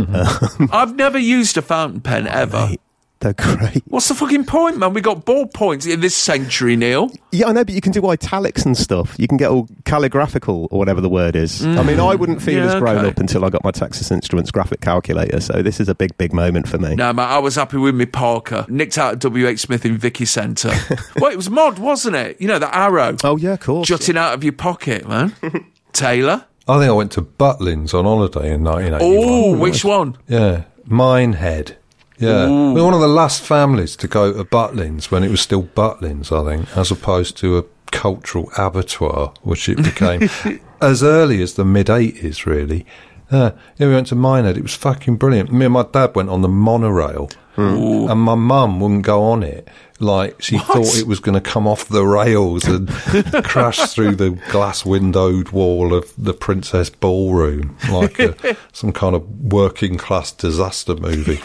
I've never used a fountain pen, ever. Mate, they're great. What's the fucking point, man? We got ballpoints in this century, Neil. Yeah, I know, but you can do italics and stuff. You can get all calligraphical, or whatever the word is. I mean, I wouldn't feel as grown up until I got my Texas Instruments graphic calculator, so this is a big, big moment for me. No, man, I was happy with me Parker. Nicked out at W.H. Smith in Vicky Centre. Well, it was mod, wasn't it? You know, the arrow. Oh, yeah, of course. Jutting out of your pocket, man. Taylor? I think I went to Butlins on holiday in 1981. Oh, which one? Yeah, Minehead. Yeah, we were one of the last families to go to Butlins when it was still Butlins, I think, as opposed to a cultural abattoir, which it became as early as the mid-80s, really. Yeah, we went to Minehead. It was fucking brilliant. Me and my dad went on the monorail, and my mum wouldn't go on it. Like, she thought it was going to come off the rails and crash through the glass-windowed wall of the Princess Ballroom, like some kind of working-class disaster movie.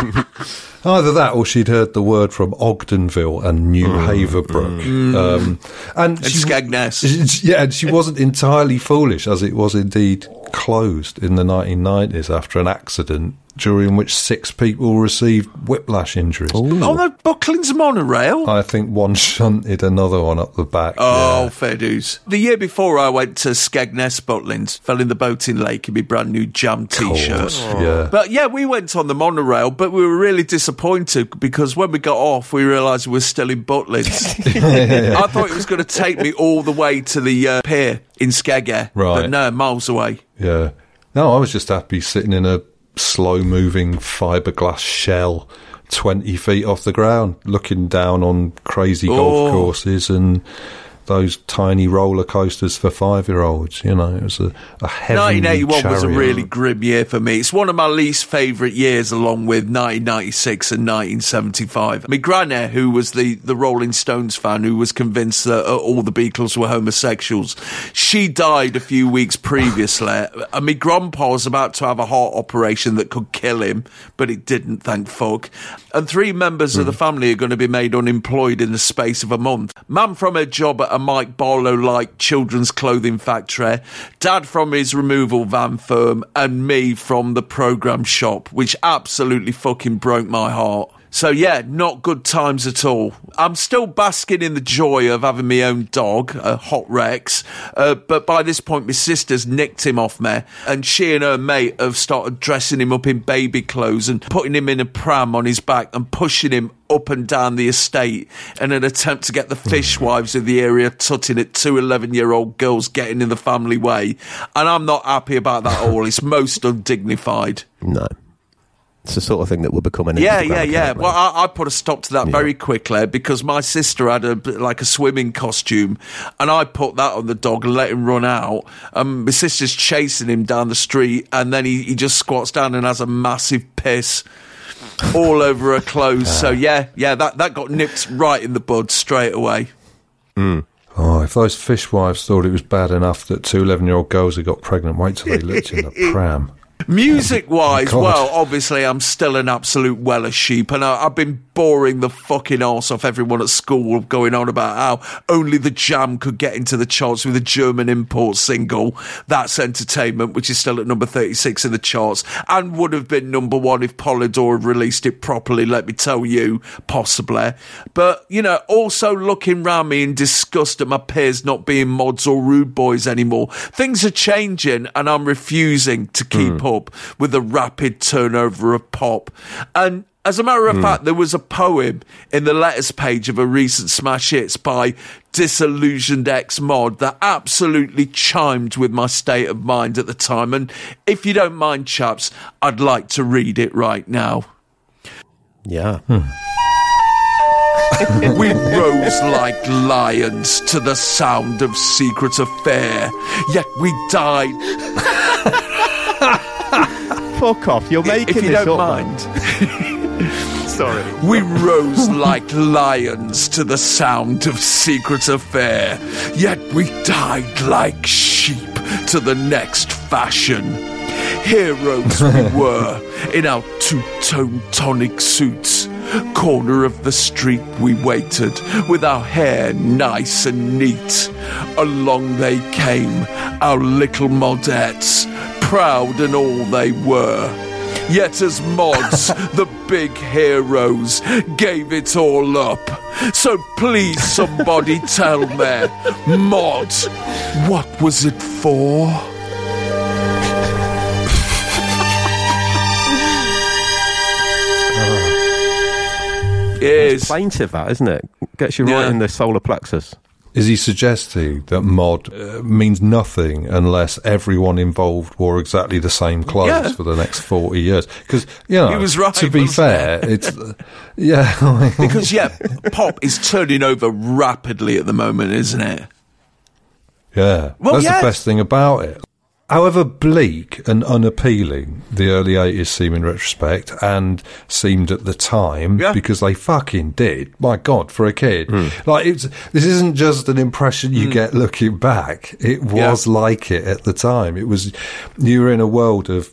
Either that, or she'd heard the word from Ogdenville and New Haverbrook. And Skegness. Yeah, and she wasn't entirely foolish, as it was indeed closed in the 1990s after an accident during which 6 people received whiplash injuries. On the Butlins monorail? I think one shunted another one up the back. Oh, fair dues. The year before I went to Skegness Butlins, fell in the boating lake in my brand new Jam t-shirt. Yeah. But yeah, we went on the monorail, but we were really disappointed because when we got off, we realised we were still in Butlins. I thought it was going to take me all the way to the pier in Skegger. Right. But no, miles away. Yeah. No, I was just happy sitting in a slow-moving fiberglass shell 20 feet off the ground, looking down on crazy golf courses and those tiny roller coasters for 5-year-olds. You know, it was a heavenly 1981 chariot. was a really grim year for me. It's one of my least favourite years, along with 1996 and 1975. My granny, who was the Rolling Stones fan, who was convinced that all the Beatles were homosexuals, she died a few weeks previously, and my grandpa was about to have a heart operation that could kill him, but it didn't, thank fuck. And 3 members of the family are going to be made unemployed in the space of a month. Mum from her job at a Mike Barlow-like children's clothing factory, Dad from his removal van firm, and me from the programme shop, which absolutely fucking broke my heart. So yeah, not good times at all. I'm still basking in the joy of having my own dog, Hot Rex, but by this point my sister's nicked him off me, and she and her mate have started dressing him up in baby clothes and putting him in a pram on his back and pushing him up and down the estate in an attempt to get the fishwives of the area tutting at 2 11-year-old girls getting in the family way. And I'm not happy about that at all. It's most undignified. No. It's the sort of thing that will become an Yeah. Instagram account, Well, right? I put a stop to that very quickly because my sister had a swimming costume, and I put that on the dog and let him run out. My sister's chasing him down the street, and then he just squats down and has a massive piss all over her clothes. So that got nipped right in the bud straight away. Oh, if those fishwives thought it was bad enough that 2 11-year-old girls had got pregnant, wait till they looked in the pram. Music-wise, God. well, obviously I'm still an absolute Weller sheep, and I've been boring the fucking arse off everyone at school going on about how only the Jam could get into the charts with a German import single. That's Entertainment, which is still at number 36 in the charts, and would have been number 1 if Polydor had released it properly, let me tell you, possibly. But, you know, also looking round me in disgust at my peers not being mods or rude boys anymore. Things are changing, and I'm refusing to keep up with the rapid turnover of pop. And as a matter of fact, there was a poem in the letters page of a recent smash hits by Disillusioned Ex-Mod that absolutely chimed with my state of mind at the time. And if you don't mind, chaps, I'd like to read it right now. Yeah. We rose like lions to the sound of secret affair, yet we died. Fuck off, you're making If you this don't up, mind. Sorry. We rose like lions to the sound of secret affair, yet we died like sheep to the next fashion. Heroes we were in our two-tone tonic suits. Corner of the street we waited, with our hair nice and neat. Along they came, our little modettes, proud and all they were. Yet as mods, the big heroes gave it all up. So please somebody tell me, Mod, what was it for? It's plaintive, that, isn't it? Gets you right in the solar plexus. Is he suggesting that mod means nothing unless everyone involved wore exactly the same clothes for the next 40 years? Because, you know, He was right, to be wasn't fair, it's... yeah. Because, pop is turning over rapidly at the moment, isn't it? Yeah. Well, that's yes. the best thing about it. However bleak and unappealing the early 80s seem in retrospect, and seemed at the time, because they fucking did. My God, for a kid. Like, this isn't just an impression you get looking back. It was like it at the time. It was, you were in a world of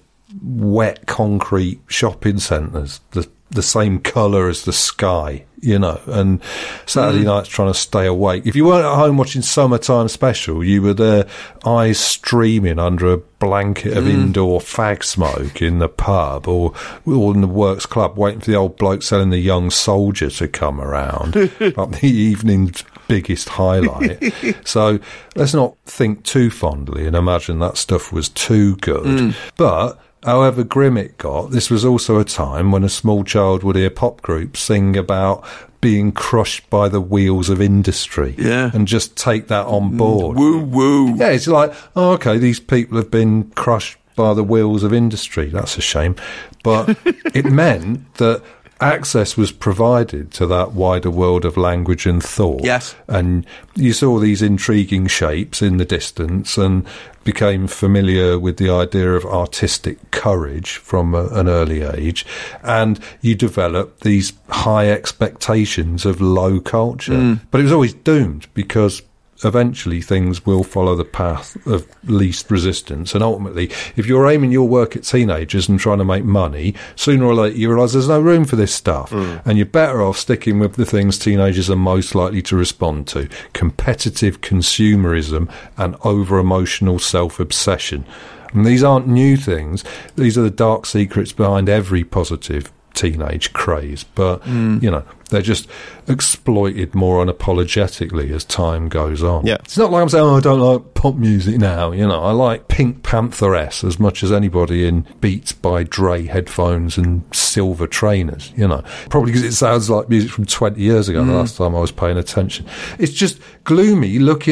wet concrete shopping centres, the same colour as the sky, you know, and Saturday nights trying to stay awake. If you weren't at home watching Summertime Special, you were there, eyes streaming under a blanket of indoor fag smoke in the pub or in the works club, waiting for the old bloke selling the Young Soldier to come around, like the evening's biggest highlight. So let's not think too fondly and imagine that stuff was too good. But however grim it got, this was also a time when a small child would hear pop groups sing about being crushed by the wheels of industry and just take that on board. Woo-woo. Yeah, it's like, oh, okay, these people have been crushed by the wheels of industry. That's a shame. But it meant that access was provided to that wider world of language and thought. Yes. And you saw these intriguing shapes in the distance and became familiar with the idea of artistic courage from an early age. And you developed these high expectations of low culture. But it was always doomed, because eventually things will follow the path of least resistance, and ultimately, if you're aiming your work at teenagers and trying to make money, sooner or later you realise there's no room for this stuff, and you're better off sticking with the things teenagers are most likely to respond to: competitive consumerism and over-emotional self-obsession. And these aren't new things. These are the dark secrets behind every positive teenage craze, but you know, they're just exploited more unapologetically as time goes on. It's not like I'm saying, I don't like pop music now, you know. I like Pink Pantheress as much as anybody in Beats by Dre headphones and silver trainers, you know, probably because it sounds like music from 20 years ago, the last time I was paying attention. It's just gloomy looking at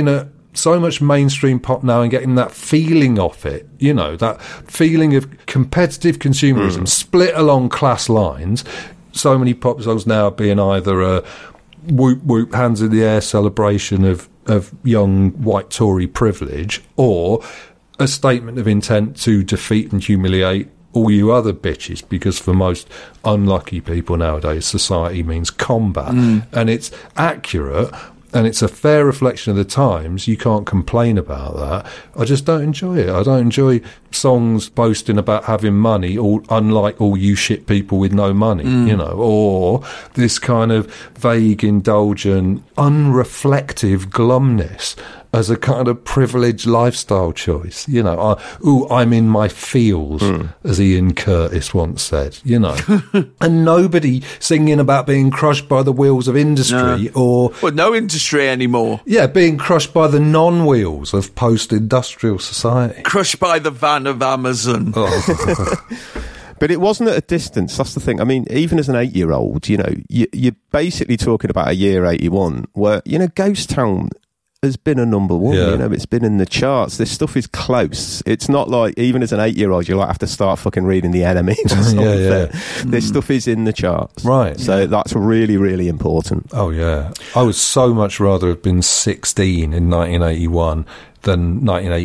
so much mainstream pop now and getting that feeling off it, you know, that feeling of competitive consumerism split along class lines. So many pop songs now being either a whoop whoop hands in the air celebration of young white Tory privilege, or a statement of intent to defeat and humiliate all you other bitches, because for most unlucky people nowadays, society means combat. And it's accurate, and it's a fair reflection of the times. You can't complain about that. I just don't enjoy it. I don't enjoy songs boasting about having money, unlike all you shit people with no money, you know, or this kind of vague, indulgent, unreflective glumness as a kind of privileged lifestyle choice. You know, I'm in my feels, as Ian Curtis once said, you know. And nobody singing about being crushed by the wheels of industry or... Well, no industry anymore. Yeah, being crushed by the non-wheels of post-industrial society. Crushed by the van of Amazon. But it wasn't at a distance. That's the thing. I mean, even as an 8-year-old, you know, you're basically talking about a year 81 where, you know, Ghost Town has been a number one, you know, it's been in the charts. This stuff is close. It's not like, even as an 8-year-old, you like have to start fucking reading the Enemies or something. This stuff is in the charts. Right. So that's really, really important. Oh, yeah. I would so much rather have been 16 in 1981 than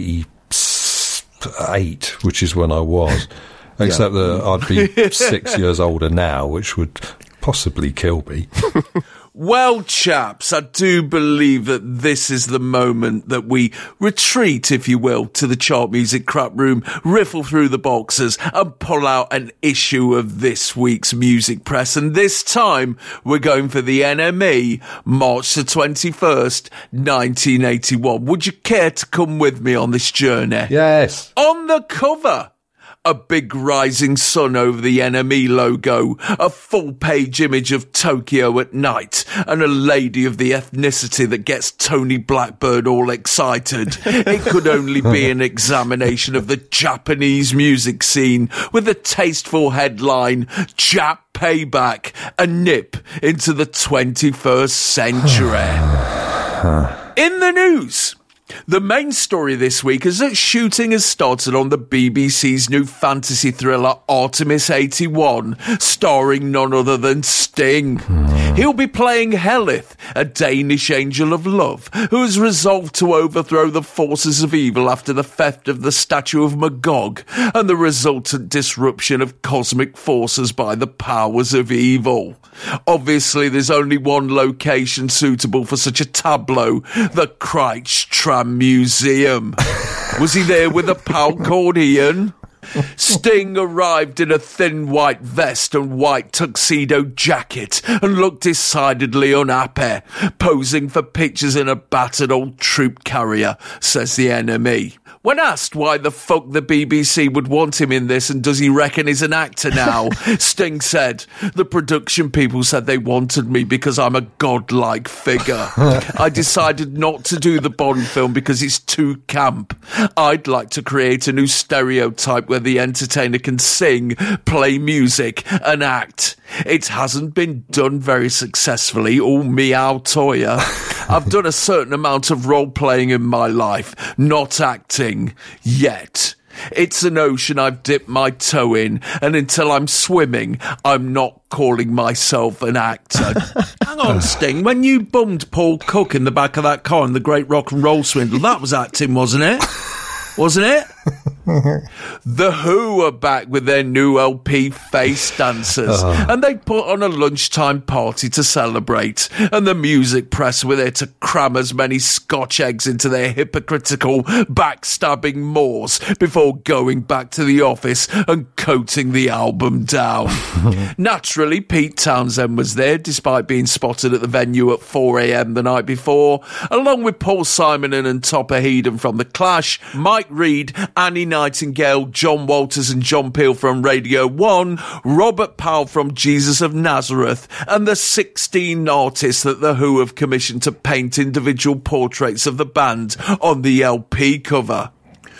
1988, which is when I was. Except that I'd be 6 years older now, which would possibly kill me. Well, chaps, I do believe that this is the moment that we retreat, if you will, to the chart music crap room, riffle through the boxes and pull out an issue of this week's music press. And this time we're going for the NME, March the 21st, 1981. Would you care to come with me on this journey? Yes. On the cover, a big rising sun over the NME logo, a full-page image of Tokyo at night, and a lady of the ethnicity that gets Tony Blackburn all excited. It could only be an examination of the Japanese music scene, with a tasteful headline, Jap Payback, a nip into the 21st century. In the news, the main story this week is that shooting has started on the BBC's new fantasy thriller Artemis 81, starring none other than Sting. He'll be playing Helith, a Danish angel of love, who has resolved to overthrow the forces of evil after the theft of the statue of Magog and the resultant disruption of cosmic forces by the powers of evil. Obviously, there's only one location suitable for such a tableau, the Christ Tram Museum. Was he there with a pal called Ian? Sting arrived in a thin white vest and white tuxedo jacket and looked decidedly unhappy, posing for pictures in a battered old troop carrier, says the NME. When asked why the fuck the BBC would want him in this and does he reckon he's an actor now, Sting said, the production people said they wanted me because I'm a godlike figure. I decided not to do the Bond film because it's too camp. I'd like to create a new stereotype where the entertainer can sing, play music and act. It hasn't been done very successfully, all meow toya. I've done a certain amount of role-playing in my life, not acting, yet. It's an ocean I've dipped my toe in, and until I'm swimming, I'm not calling myself an actor. Hang on, Sting, when you bummed Paul Cook in the back of that car in the Great Rock and Roll Swindle, that was acting, wasn't it? Wasn't it? The Who are back with their new LP Face Dancers, and they put on a lunchtime party to celebrate, and the music press were there to cram as many Scotch eggs into their hypocritical, backstabbing maws before going back to the office and coating the album down. Naturally, Pete Townsend was there, despite being spotted at the venue at 4 a.m. the night before, along with Paul Simonon and Topper Headon from The Clash, Mike Reid, Annie Nightingale, John Walters and John Peel from Radio 1, Robert Powell from Jesus of Nazareth, and the 16 artists that The Who have commissioned to paint individual portraits of the band on the LP cover.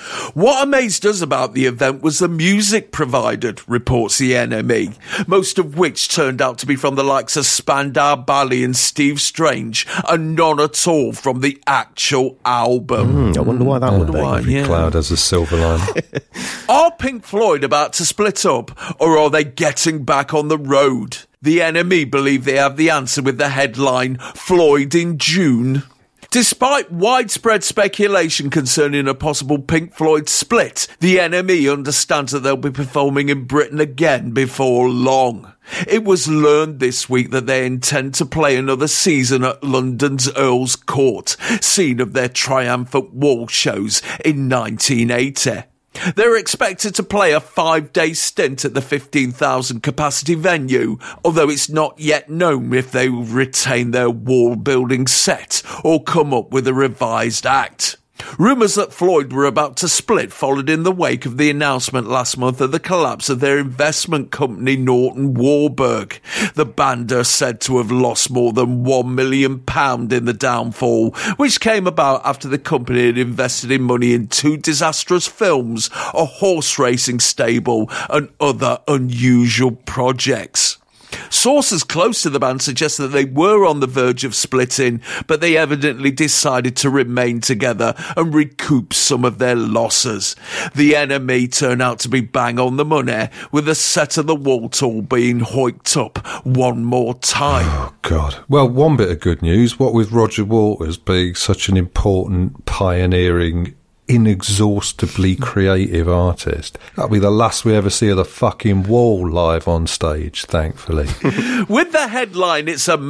What amazed us about the event was the music provided, reports the NME, most of which turned out to be from the likes of Spandau Ballet and Steve Strange, and none at all from the actual album. I wonder why that would be. Every cloud has a silver lining. Are Pink Floyd about to split up, or are they getting back on the road? The NME believe they have the answer with the headline, Floyd in June. Despite widespread speculation concerning a possible Pink Floyd split, the NME understands that they'll be performing in Britain again before long. It was learned this week that they intend to play another season at London's Earl's Court, scene of their triumphant wall shows in 1980. They're expected to play a 5-day stint at the 15,000 capacity venue, although it's not yet known if they will retain their wall building set or come up with a revised act. Rumours that Floyd were about to split followed in the wake of the announcement last month of the collapse of their investment company Norton Warburg. The band are said to have lost more than £1 million in the downfall, which came about after the company had invested in money in 2 disastrous films, a horse racing stable, and other unusual projects. Sources close to the band suggest that they were on the verge of splitting, but they evidently decided to remain together and recoup some of their losses. The NME turned out to be bang on the money, with a set of the wall tool being hoiked up one more time. Oh, God. Well, one bit of good news, what with Roger Waters being such an important, pioneering, inexhaustibly creative artist, that'll be the last we ever see of the fucking Wall live on stage, thankfully. With the headline, It's a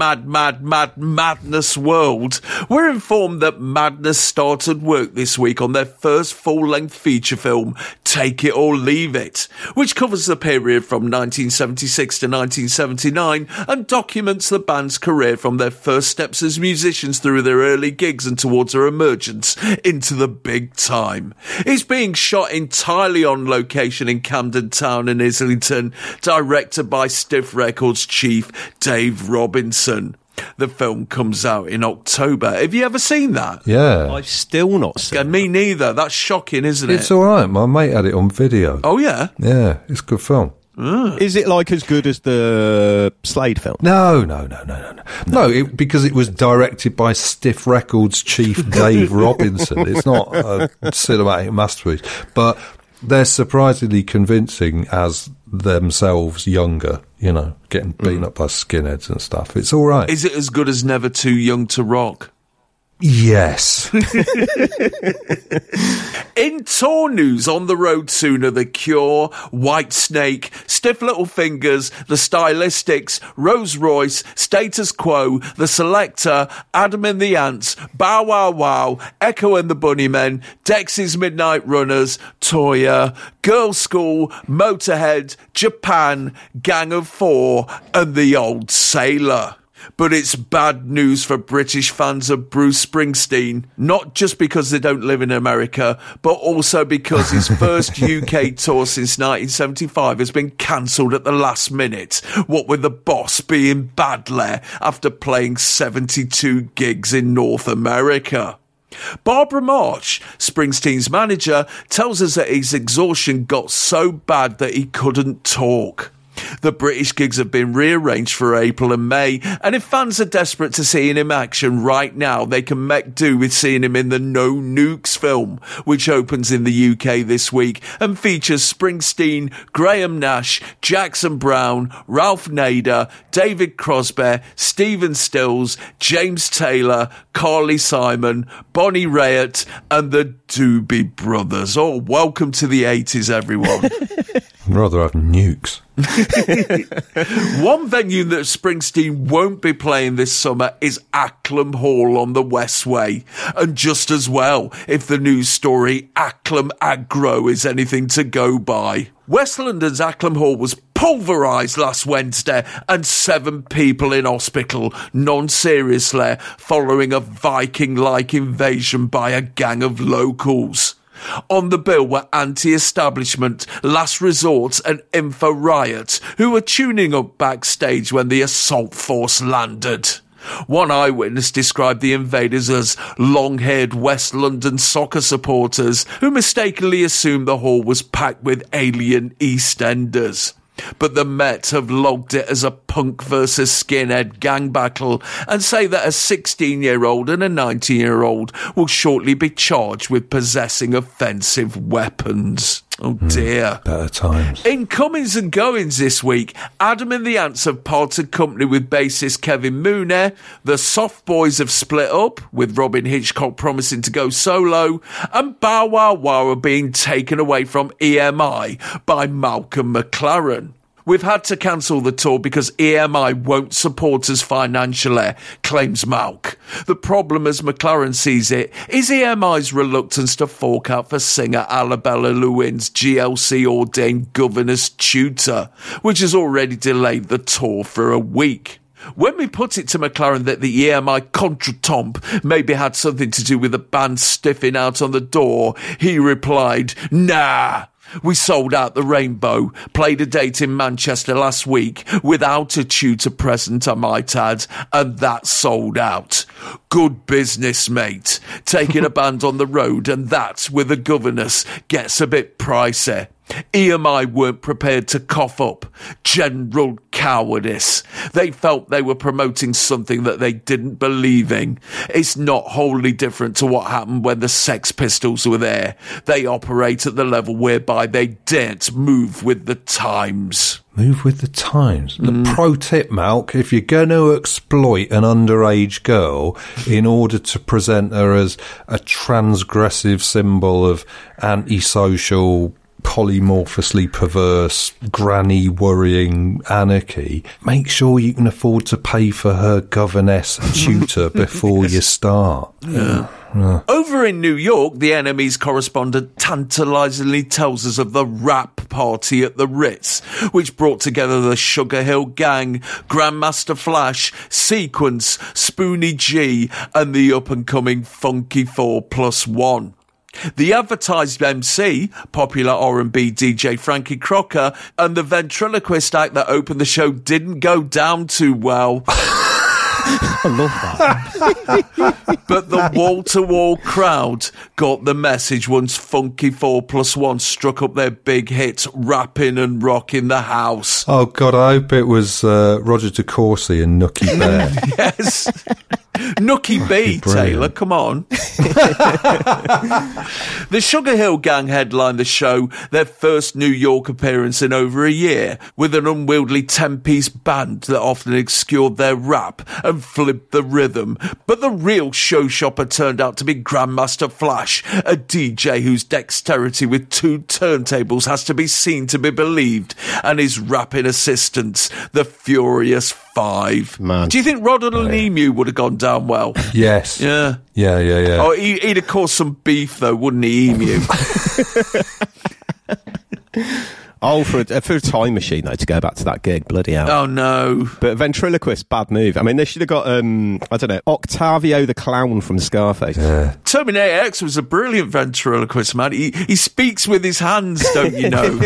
madness world, we're informed that Madness started work this week on their first full-length feature film, Take It or Leave It, which covers the period from 1976 to 1979 and documents the band's career from their first steps as musicians through their early gigs and towards their emergence into the big time. It's being shot entirely on location in Camden Town and Islington, directed by Stiff Records chief Dave Robinson. The film comes out in October. Have you ever seen that? Yeah. I've still not seen it. Me neither. That's shocking, isn't it? It's all right. My mate had it on video. Oh, yeah? Yeah, it's a good film. Is it like as good as the Slade film? No, because it was directed by Stiff Records chief Dave Robinson. It's not a cinematic masterpiece, but they're surprisingly convincing as themselves younger, getting beaten up by skinheads and stuff. It's all right. Is it as good as Never Too Young to Rock? Yes. In tour news, on the road soon are The Cure, Whitesnake, Stiff Little Fingers, The Stylistics, Rose Royce, Status Quo, The Selector, Adam and the Ants, Bow Wow Wow, Echo and the Bunnymen, Dexys Midnight Runners, Toya, Girl School, Motorhead, Japan, Gang of Four, and The Old Sailor. But it's bad news for British fans of Bruce Springsteen, not just because they don't live in America, but also because his first UK tour since 1975 has been cancelled at the last minute, what with the boss being badly after playing 72 gigs in North America. Barbara March, Springsteen's manager, tells us that his exhaustion got so bad that he couldn't talk. The British gigs have been rearranged for April and May, and if fans are desperate to see him in action right now, they can make do with seeing him in the No Nukes film, which opens in the UK this week and features Springsteen, Graham Nash, Jackson Browne, Ralph Nader, David Crosby, Stephen Stills, James Taylor, Carly Simon, Bonnie Raitt, and the Doobie Brothers. Oh, welcome to the 80s, everyone. I'd rather have nukes. One venue that Springsteen won't be playing this summer is Acklam Hall on the Westway. And just as well, if the news story Acklam Aggro is anything to go by. West London's Acklam Hall was pulverised last Wednesday and 7 people in hospital, non-seriously, following a Viking-like invasion by a gang of locals. On the bill were Anti-Establishment, Last Resort and Info Riot, who were tuning up backstage when the assault force landed. One eyewitness described the invaders as long-haired West London soccer supporters who mistakenly assumed the hall was packed with alien EastEnders. But the Met have logged it as a punk versus skinhead gang battle and say that a 16-year-old and a 19-year-old will shortly be charged with possessing offensive weapons. Oh dear. Better times. In comings and goings this week, Adam and the Ants have parted company with bassist Kevin Mooney, the Soft Boys have split up, with Robin Hitchcock promising to go solo, and Bow Wow Wow are being taken away from EMI by Malcolm McLaren. We've had to cancel the tour because EMI won't support us financially, claims Malk. The problem, as McLaren sees it, is EMI's reluctance to fork out for singer Alabella Lewin's GLC-ordained governor's tutor, which has already delayed the tour for a week. When we put it to McLaren that the EMI contretemps maybe had something to do with the band stiffing out on the door, he replied, "Nah. We sold out the Rainbow, played a date in Manchester last week without a tutor present, I might add, and that sold out. Good business, mate. Taking a band on the road and that with a governess gets a bit pricey. EMI weren't prepared to cough up. General cowardice. They felt they were promoting something that they didn't believe in. It's not wholly different to what happened when the Sex Pistols were there. They operate at the level whereby they daren't move with the times." Move with the times. The pro tip, Malk, if you're going to exploit an underage girl in order to present her as a transgressive symbol of antisocial, polymorphously perverse, granny worrying anarchy, make sure you can afford to pay for her governess tutor before you start. Yeah. Over in New York, the NME's correspondent tantalisingly tells us of the rap party at the Ritz, which brought together the Sugar Hill Gang, Grandmaster Flash, Sequence, Spoonie G, and the up-and-coming Funky 4+1. The advertised MC, popular R&B DJ Frankie Crocker, and the ventriloquist act that opened the show didn't go down too well. I love that. But the wall-to-wall crowd got the message once Funky 4+1 struck up their big hits, rapping and rocking the house. Oh, God, I hope it was Roger DeCourcy and Nookie Bear. Yes. Nookie B, Taylor, come on. The Sugar Hill Gang headlined the show, their first New York appearance in over a year, with an unwieldy 10-piece band that often obscured their rap and flipped the rhythm. But the real showstopper turned out to be Grandmaster Flash, a DJ whose dexterity with 2 turntables has to be seen to be believed, and his rapping assistants, the Furious 5. Man. Do you think Roddle and Emu would have gone down well? Yes. Yeah. Yeah. Oh, he'd have caused some beef, though, wouldn't he, Emu? Oh, for a time machine, though, to go back to that gig, bloody hell. Oh, no. But ventriloquist, bad move. I mean, they should have got, I don't know, Octavio the Clown from Scarface. Yeah. Terminator X was a brilliant ventriloquist, man. He speaks with his hands, don't you know?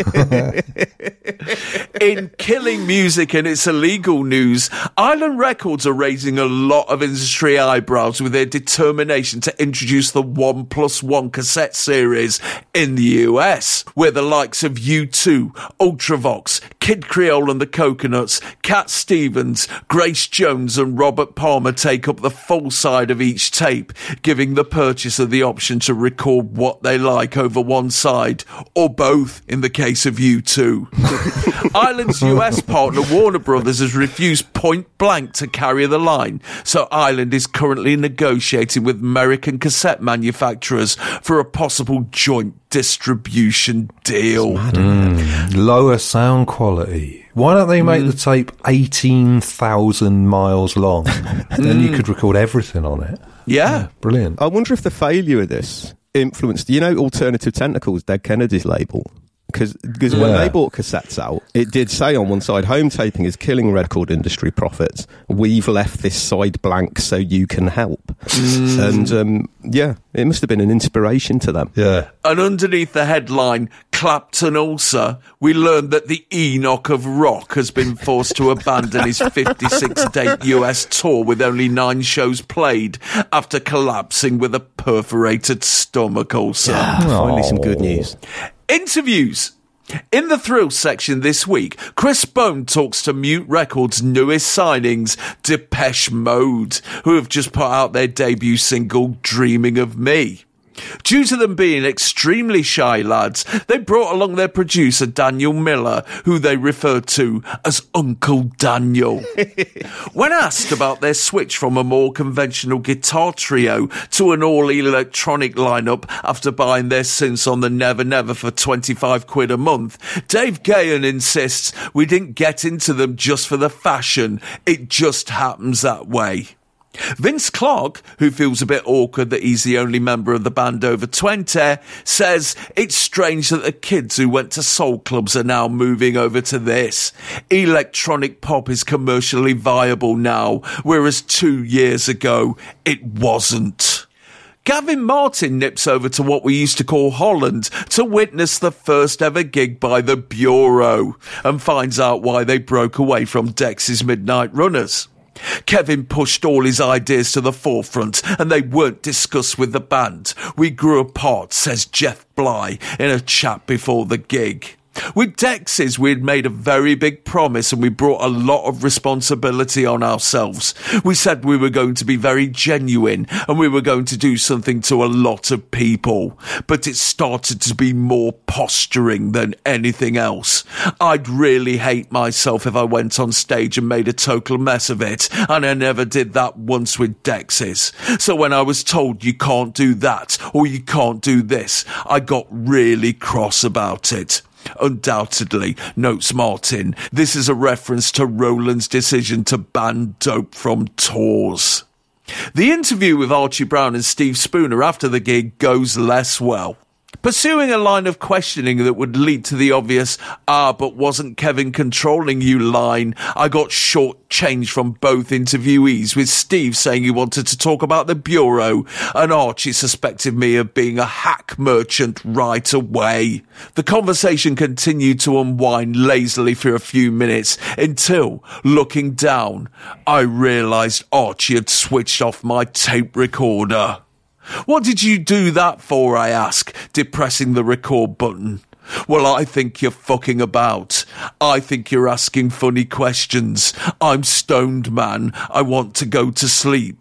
In killing music and its illegal news, Island Records are raising a lot of industry eyebrows with their determination to introduce the 1+1 cassette series in the US, where the likes of U2, Ultravox, Kid Creole and the Coconuts, Cat Stevens, Grace Jones and Robert Palmer take up the full side of each tape, giving the purchaser the option to record what they like over one side, or both in the case of U2. Island's US partner Warner Brothers has refused point blank to carry the line, so Island is currently negotiating with American cassette manufacturers for a possible joint distribution deal. Lower sound quality. Why don't they make the tape 18,000 miles long? Then you could record everything on it. Yeah. Brilliant. I wonder if the failure of this influenced, Alternative Tentacles, Dead Kennedy's label? Because when they bought cassettes out, it did say on one side, home taping is killing record industry profits. We've left this side blank so you can help. And, it must have been an inspiration to them. Yeah. And underneath the headline, Clapton also, we learned that the Enoch of rock has been forced to abandon his 56-date US tour with only 9 shows played after collapsing with a perforated stomach ulcer. Finally some good news. Interviews. In the Thrill section this week, Chris Bone talks to Mute Records' newest signings, Depeche Mode, who have just put out their debut single, Dreaming of Me. Due to them being extremely shy lads, they brought along their producer Daniel Miller, who they referred to as Uncle Daniel. When asked about their switch from a more conventional guitar trio to an all-electronic lineup after buying their synths on the Never Never for £25 a month, Dave Gahan insists we didn't get into them just for the fashion, it just happens that way. Vince Clarke, who feels a bit awkward that he's the only member of the band over 20, says it's strange that the kids who went to soul clubs are now moving over to this. Electronic pop is commercially viable now, whereas 2 years ago it wasn't. Gavin Martin nips over to what we used to call Holland to witness the first ever gig by The Bureau and finds out why they broke away from Dex's Midnight Runners. Kevin pushed all his ideas to the forefront and they weren't discussed with the band. We grew apart, says Jeff Bly in a chat before the gig. With Dexys, we had made a very big promise and we brought a lot of responsibility on ourselves. We said we were going to be very genuine and we were going to do something to a lot of people. But it started to be more posturing than anything else. I'd really hate myself if I went on stage and made a total mess of it, and I never did that once with Dexys. So when I was told you can't do that or you can't do this, I got really cross about it. Undoubtedly, notes Martin, this is a reference to Roland's decision to ban dope from tours. The interview with Archie Brown and Steve Spooner after the gig goes less well. Pursuing a line of questioning that would lead to the obvious, but wasn't Kevin controlling you line, I got short-changed from both interviewees, with Steve saying he wanted to talk about the Bureau, and Archie suspected me of being a hack merchant right away. The conversation continued to unwind lazily for a few minutes, until, looking down, I realised Archie had switched off my tape recorder. What did you do that for, I ask, depressing the record button. Well, I think you're fucking about. I think you're asking funny questions. I'm stoned, man. I want to go to sleep.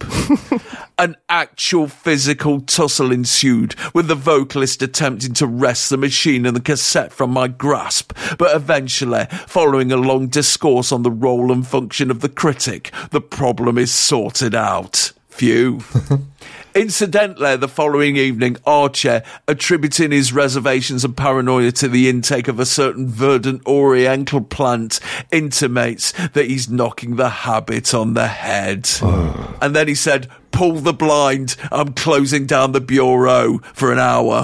An actual physical tussle ensued, with the vocalist attempting to wrest the machine and the cassette from my grasp, but eventually, following a long discourse on the role and function of the critic, the problem is sorted out. Phew. Incidentally, the following evening, Archer, attributing his reservations and paranoia to the intake of a certain verdant oriental plant, intimates that he's knocking the habit on the head. And then he said, pull the blind, I'm closing down the Bureau for an hour.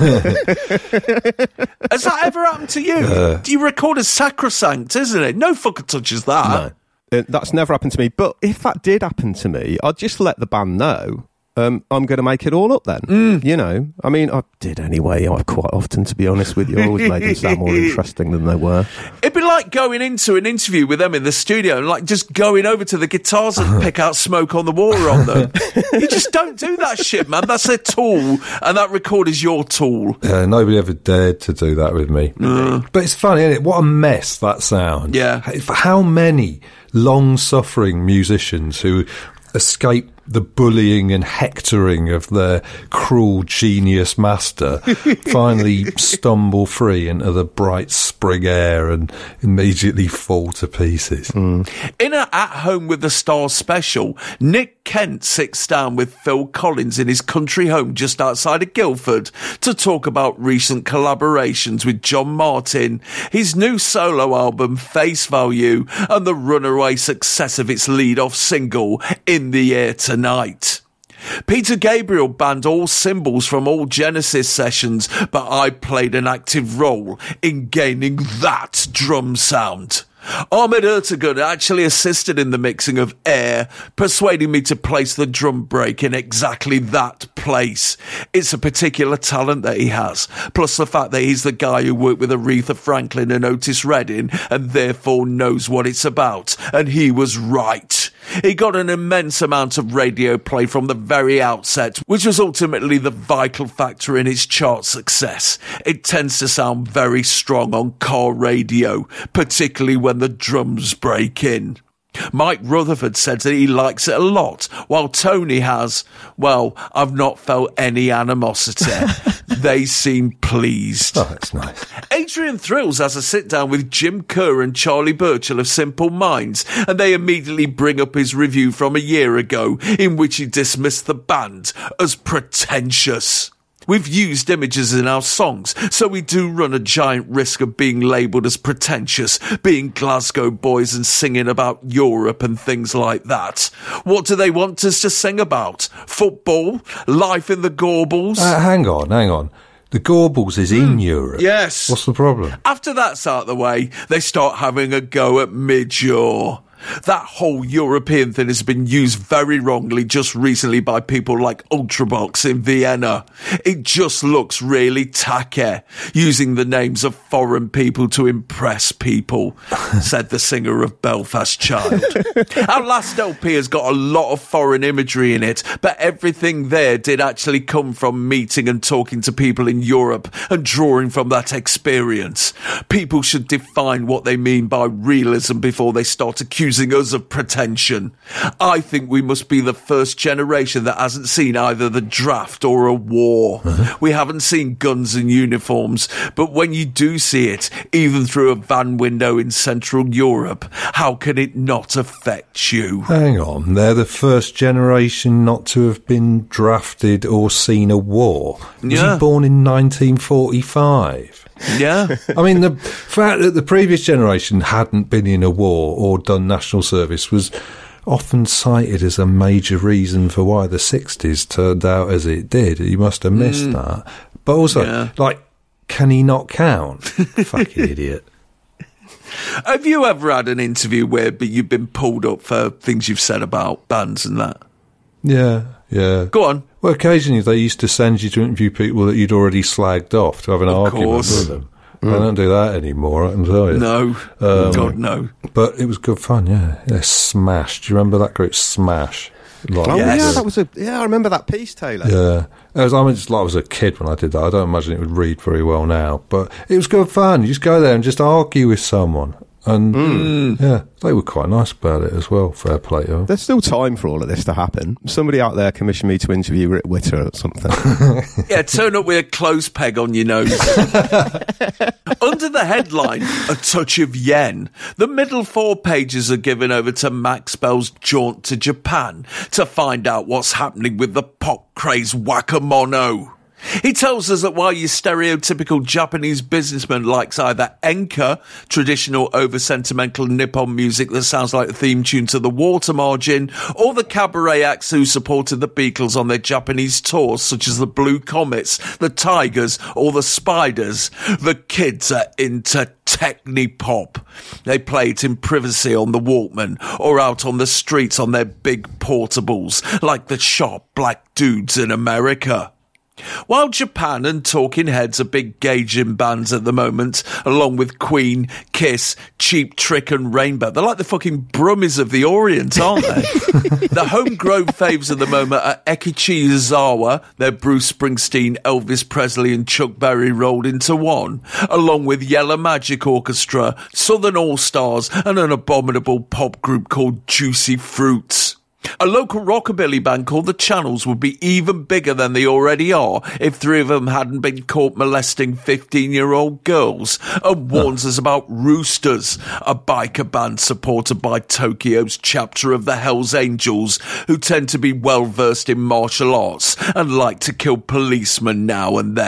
Has that ever happened to you? Do you record as sacrosanct, isn't it? No fucker touches that. No, that's never happened to me. But if that did happen to me, I'd just let the band know. I'm going to make it all up then. You know, I mean, I did anyway. I've quite often, to be honest with you, I always made them sound more interesting than they were. It'd be like going into an interview with them in the studio and like just going over to the guitars and pick out Smoke on the Water on them. You just don't do that shit, man. That's their tool, and that record is your tool. Yeah, nobody ever dared to do that with me. But it's funny, isn't it? What a mess that sounds. Yeah. How many long-suffering musicians who escape the bullying and hectoring of their cruel genius master finally stumble free into the bright spring air and immediately fall to pieces. In an At Home with the Stars special, Nick Kent sits down with Phil Collins in his country home just outside of Guildford to talk about recent collaborations with John Martin, his new solo album Face Value, and the runaway success of its lead-off single In the Air Tonight. Peter Gabriel banned all cymbals from all Genesis sessions, but I played an active role in gaining that drum sound. Ahmed Ertegun actually assisted in the mixing of Air, persuading me to place the drum break in exactly that place. It's a particular talent that he has, plus the fact that he's the guy who worked with Aretha Franklin and Otis Redding and therefore knows what it's about, and he was right. He got an immense amount of radio play from the very outset, which was ultimately the vital factor in its chart success. It tends to sound very strong on car radio, particularly when the drums break in. Mike Rutherford said that he likes it a lot, while Tony has, well, I've not felt any animosity. They seem pleased. Oh, that's nice. Adrian Thrills has a sit-down with Jim Kerr and Charlie Burchill of Simple Minds, and they immediately bring up his review from a year ago, in which he dismissed the band as pretentious. We've used images in our songs, so we do run a giant risk of being labelled as pretentious, being Glasgow boys and singing about Europe and things like that. What do they want us to sing about? Football? Life in the Gorbals? Hang on. The Gorbals is in Europe. Yes. What's the problem? After that's out of the way, they start having a go at Midjaw. That whole European thing has been used very wrongly just recently by people like Ultrabox in Vienna. It just looks really tacky, using the names of foreign people to impress people, said the singer of Belfast Child. Our last LP has got a lot of foreign imagery in it, but everything there did actually come from meeting and talking to people in Europe and drawing from that experience. People should define what they mean by realism before they start accusing us of pretension. I think we must be the first generation that hasn't seen either the draft or a war. We haven't seen guns and uniforms, but when you do see it, even through a van window in Central Europe, how can it not affect you? Hang on, they're the first generation not to have been drafted or seen a war. Was he born in 1945? Yeah. I mean, the fact that the previous generation hadn't been in a war or done national service was often cited as a major reason for why the 60s turned out as it did. You must have missed that. But also, can he not count? Fucking idiot. Have you ever had an interview where you've been pulled up for things you've said about bands and that? Yeah. Go on. Well, occasionally they used to send you to interview people that you'd already slagged off to have an argument with them. They don't do that anymore, I can tell you. No. God, no. But it was good fun, yeah. Smash. Do you remember that group, Smash? I remember that piece, Taylor. Yeah. I was a kid when I did that. I don't imagine it would read very well now. But it was good fun. You just go there and just argue with someone. And, yeah, they were quite nice about it as well. Fair play to them. There's still time for all of this to happen. Somebody out there commissioned me to interview Rick Witter or something. Yeah, turn up with a clothes peg on your nose. Under the headline, A Touch of Yen, the middle 4 pages are given over to Max Bell's jaunt to Japan to find out what's happening with the pop-crazed Wakamono. He tells us that while your stereotypical Japanese businessman likes either enka, traditional over-sentimental Nippon music that sounds like the theme tune to The Water Margin, or the cabaret acts who supported the Beatles on their Japanese tours, such as the Blue Comets, the Tigers, or the Spiders, the kids are into techni-pop. They play it in privacy on the Walkman, or out on the streets on their big portables, like the sharp black dudes in America. While Japan and Talking Heads are big gauging bands at the moment, along with Queen, Kiss, Cheap Trick and Rainbow, they're like the fucking Brummies of the Orient, aren't they? The homegrown faves at the moment are Ekichi Izawa, their Bruce Springsteen, Elvis Presley and Chuck Berry rolled into one, along with Yellow Magic Orchestra, Southern All-Stars and an abominable pop group called Juicy Fruits. A local rockabilly band called The Channels would be even bigger than they already are if 3 of them hadn't been caught molesting 15-year-old girls, and warns us about Roosters, a biker band supported by Tokyo's chapter of the Hells Angels, who tend to be well versed in martial arts and like to kill policemen now and then.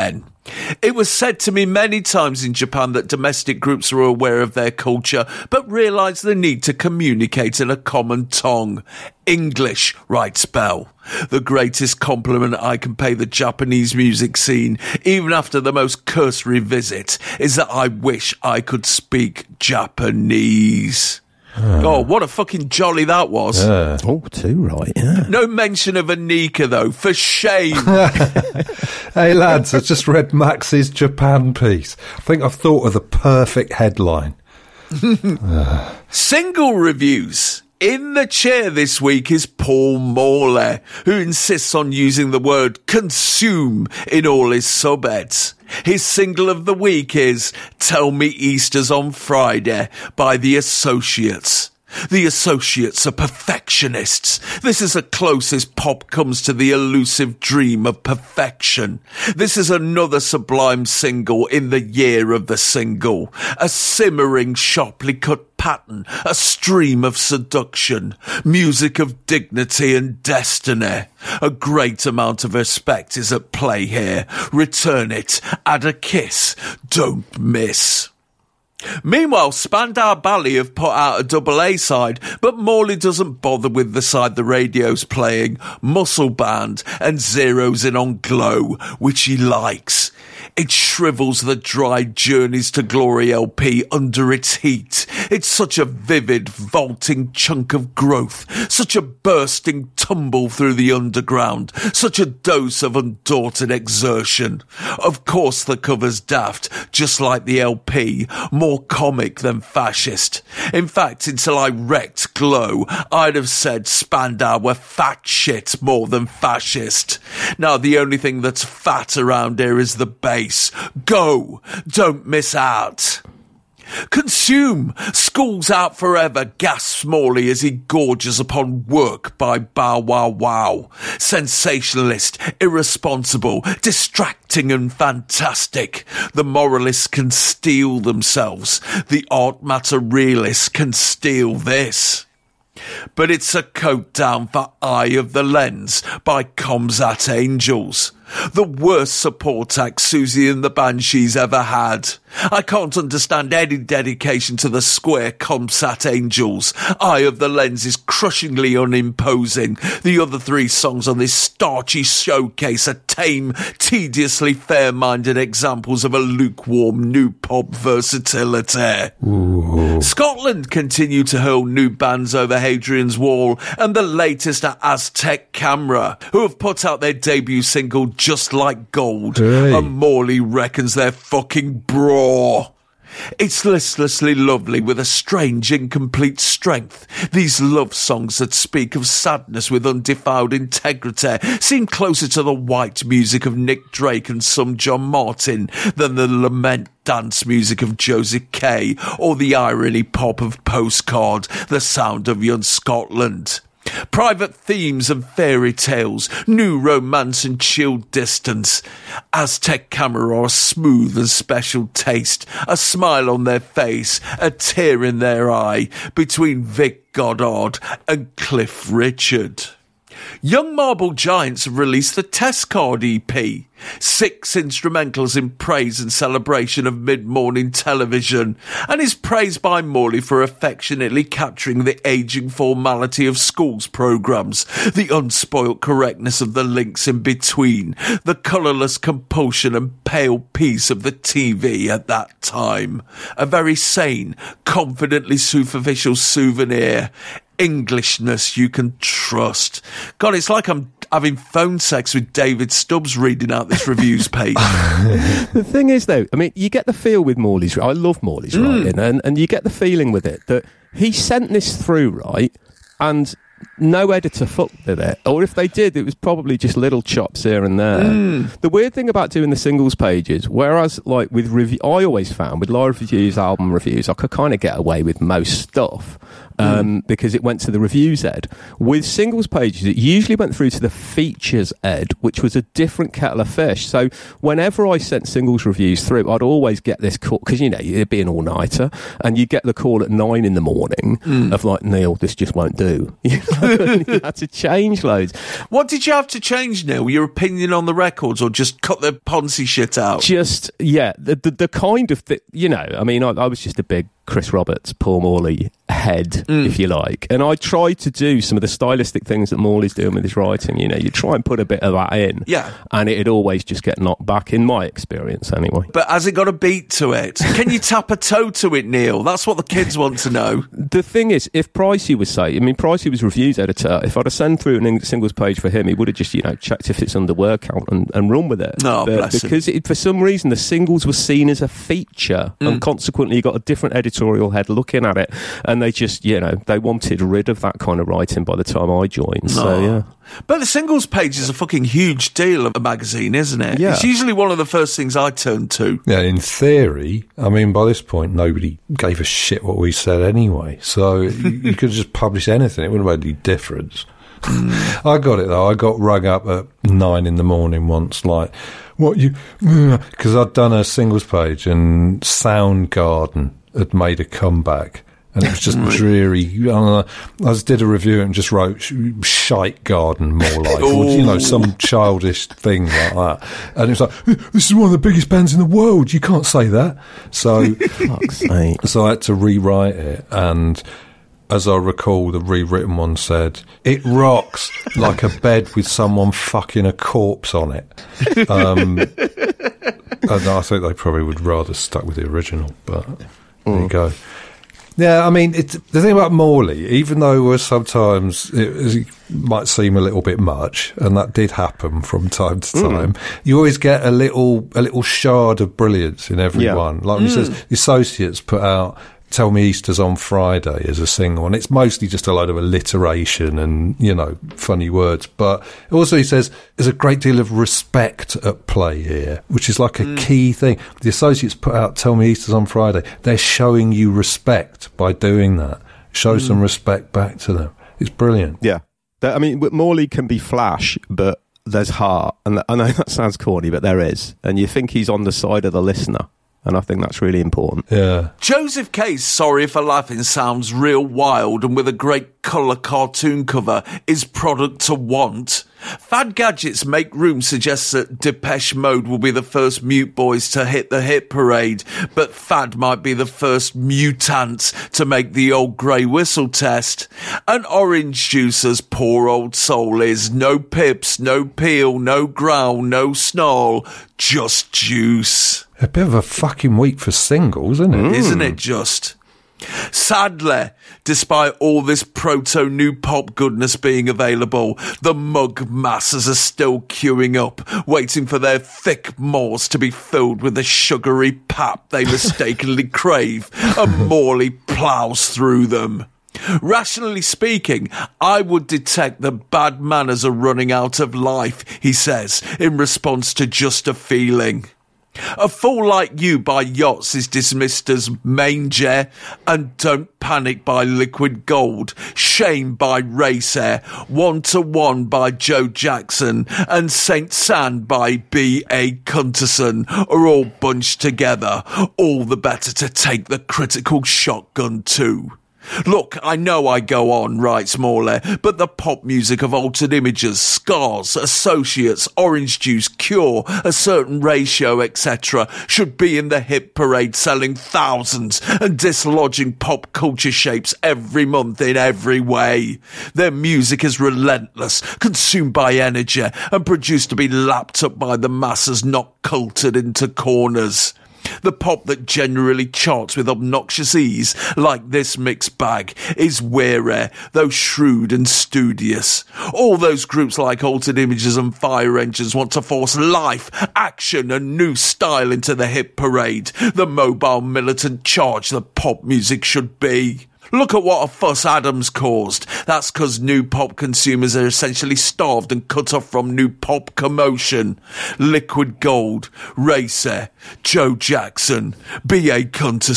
It was said to me many times in Japan that domestic groups are aware of their culture, but realise the need to communicate in a common tongue. English, writes Bell. The greatest compliment I can pay the Japanese music scene, even after the most cursory visit, is that I wish I could speak Japanese. Oh, what a fucking jolly that was. Oh, too right, yeah. No mention of Anika, though, for shame. Hey, lads, I just read Max's Japan piece. I think I've thought of the perfect headline. Single reviews. In the chair this week is Paul Morley, who insists on using the word consume in all his subheads. His single of the week is Tell Me Easter's on Friday by The Associates. The Associates are perfectionists. This is the closest pop comes to the elusive dream of perfection. This is another sublime single in the year of the single. A simmering, sharply cut pattern, a stream of seduction, music of dignity and destiny. A great amount of respect is at play here. Return it, add a kiss, don't miss. Meanwhile, Spandau Ballet have put out a double A side, but Morley doesn't bother with the side the radio's playing, Muscle Band, and zeroes in on Glow, which he likes. It shrivels the dry Journeys to Glory LP under its heat. It's such a vivid, vaulting chunk of growth, such a bursting tumble through the underground, such a dose of undaunted exertion. Of course the cover's daft, just like the LP, more comic than fascist. In fact, until I wrecked Glow, I'd have said Spandau were fat shit more than fascist. Now the only thing that's fat around here is the bass. Go! Don't miss out! Consume! School's out forever, gasps Morley as he gorges upon Work by Bow Wow Wow. Sensationalist, irresponsible, distracting and fantastic. The moralists can steal themselves. The art matter realists can steal this. But it's a coat down for Eye of the Lens by Comsat Angels. The worst support act Susie and the Banshees ever had. I can't understand any dedication to the square Comsat Angels. Eye of the Lens is crushingly unimposing. The other three songs on this starchy showcase are tame, tediously fair-minded examples of a lukewarm new pop versatility. Ooh. Scotland continue to hurl new bands over Hadrian's Wall, and the latest are Aztec Camera, who have put out their debut single Just Like Gold, and Morley reckons they're fucking braw. It's listlessly lovely with a strange incomplete strength. These love songs that speak of sadness with undefiled integrity seem closer to the white music of Nick Drake and some John Martin than the lament dance music of Joseph Kay or the irony pop of Postcard, the sound of young Scotland. Private themes and fairy tales, new romance and chilled distance. Aztec Camera are smooth and special taste, a smile on their face, a tear in their eye, between Vic Goddard and Cliff Richard. Young Marble Giants have released the Test Card EP. 6 instrumentals in praise and celebration of mid-morning television, and is praised by Morley for affectionately capturing the ageing formality of schools programmes, the unspoilt correctness of the links in between, the colourless compulsion and pale peace of the TV at that time. A very sane, confidently superficial souvenir. Englishness you can trust. God, it's like I'm having phone sex with David Stubbs reading out this reviews page. The thing is, though, I mean, you get the feel with Morley's. I love Morley's writing, and you get the feeling with it that he sent this through, right, and no editor fucked with it. Or if they did, it was probably just little chops here and there. The weird thing about doing the singles pages, whereas like with I always found with live reviews, album reviews, I could kind of get away with most stuff. because it went to the reviews ed. With singles pages, it usually went through to the features ed, which was a different kettle of fish. So whenever I sent singles reviews through, I'd always get this call, because, you know, it'd be an all-nighter, and you get the call at 9 in the morning of like, Neil, this just won't do. You had to change loads. What did you have to change, Neil? Your opinion on the records, or just cut the Ponzi shit out? Just, yeah, the kind of, you know, I mean, I was just a big Chris Roberts, Paul Morley head, if you like. And I tried to do some of the stylistic things that Morley's doing with his writing. You know, you try and put a bit of that in. Yeah. And it'd always just get knocked back, in my experience anyway. But has it got a beat to it? Can you tap a toe to it, Neil? That's what the kids want to know. The thing is, if Pricey was Pricey was reviews editor. If I'd have sent through an singles page for him, he would have just, you know, checked if it's under word count and run with it. Oh, bless him. Because for some reason, the singles were seen as a feature, and consequently you got a different editorial head looking at it, and they just, you know, they wanted rid of that kind of writing by the time I joined. So, yeah. But the singles page is a fucking huge deal of a magazine, isn't it? Yeah. It's usually one of the first things I turn to. Yeah, in theory, I mean, by this point, nobody gave a shit what we said anyway. So you could just publish anything. It wouldn't have made any difference. I got it, though. I got rung up at 9 in the morning once, like, what you... Because I'd done a singles page, and Soundgarden had made a comeback. And it was just dreary. I just did a review and just wrote shite garden, more like, or, you know, some childish thing like that. And it was like, this is one of the biggest bands in the world. You can't say that. So, Fuck's sake. so I had to rewrite it. And as I recall, the rewritten one said, it rocks like a bed with someone fucking a corpse on it. And I think they probably would rather stuck with the original, but there you go. Yeah, I mean, the thing about Morley, even though sometimes it might seem a little bit much, and that did happen from time to time, you always get a little shard of brilliance in every one. Like when he says, the Associates put out Tell Me Easter's on Friday as a single, and it's mostly just a load of alliteration and, you know, funny words. But also he says there's a great deal of respect at play here, which is like a key thing. The Associates put out Tell Me Easter's on Friday. They're showing you respect by doing that. Show some respect back to them. It's brilliant. Yeah. I mean, Morley can be flash, but there's heart. And I know that sounds corny, but there is. And you think he's on the side of the listener. And I think that's really important. Yeah. Joseph K's Sorry for Laughing sounds real wild, and with a great colour cartoon cover is product to want. Fad Gadget's Make Room suggests that Depeche Mode will be the first Mute Boys to hit the hit parade, but Fad might be the first mutants to make the old grey whistle test. And Orange Juice's Poor Old Soul is no pips, no peel, no growl, no snarl, just juice. A bit of a fucking week for singles, isn't it? Isn't it just? Sadly, despite all this proto-new pop goodness being available, the mug masses are still queuing up, waiting for their thick maws to be filled with the sugary pap they mistakenly crave, and Morley ploughs through them. Rationally speaking, I would detect that bad manners are running out of life, he says, in response to Just a Feeling. A Fool Like You by Yachts is dismissed as Manger, and Don't Panic by Liquid Gold, Shame by Racer, 1 to 1 by Joe Jackson, and Saint Sand by B.A. Cunterson are all bunched together, all the better to take the critical shotgun too. Look, I know I go on, writes Morley, but the pop music of Altered Images, Scars, Associates, Orange Juice, Cure, A Certain Ratio, etc. should be in the hit parade selling thousands and dislodging pop culture shapes every month in every way. Their music is relentless, consumed by energy, and produced to be lapped up by the masses, not cultured into corners. The pop that generally charts with obnoxious ease, like this mixed bag, is wary, though shrewd and studious. All those groups like Altered Images and Fire Engines want to force life, action and new style into the hit parade, the mobile militant charge that pop music should be. Look at what a fuss Adams caused. That's because new pop consumers are essentially starved and cut off from new pop commotion. Liquid Gold, Racer, Joe Jackson, B.A. Cunterson.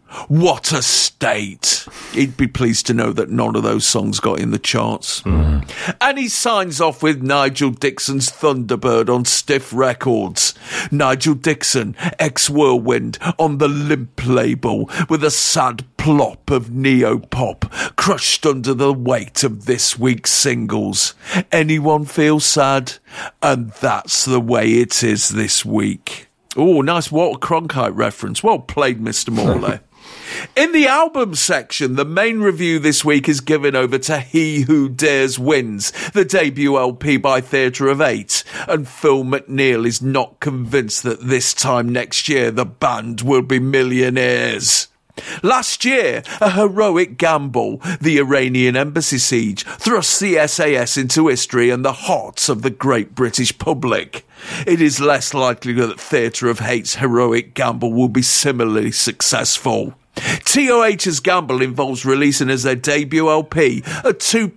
What a state. He'd be pleased to know that none of those songs got in the charts. And he signs off with Nigel Dixon's Thunderbird on Stiff Records. Nigel Dixon, ex-Whirlwind, on the Limp label, with a sad plop of neo-pop, crushed under the weight of this week's singles. Anyone feel sad? And that's the way it is this week. Oh, nice Walter Cronkite reference. Well played, Mr. Morley. In the album section, the main review this week is given over to He Who Dares Wins, the debut LP by Theatre of Eight, and Phil McNeil is not convinced that this time next year the band will be millionaires. Last year, a heroic gamble, the Iranian embassy siege, thrust the SAS into history and the hearts of the great British public. It is less likely that Theatre of Hate's heroic gamble will be similarly successful. TOH's gamble involves releasing as their debut LP a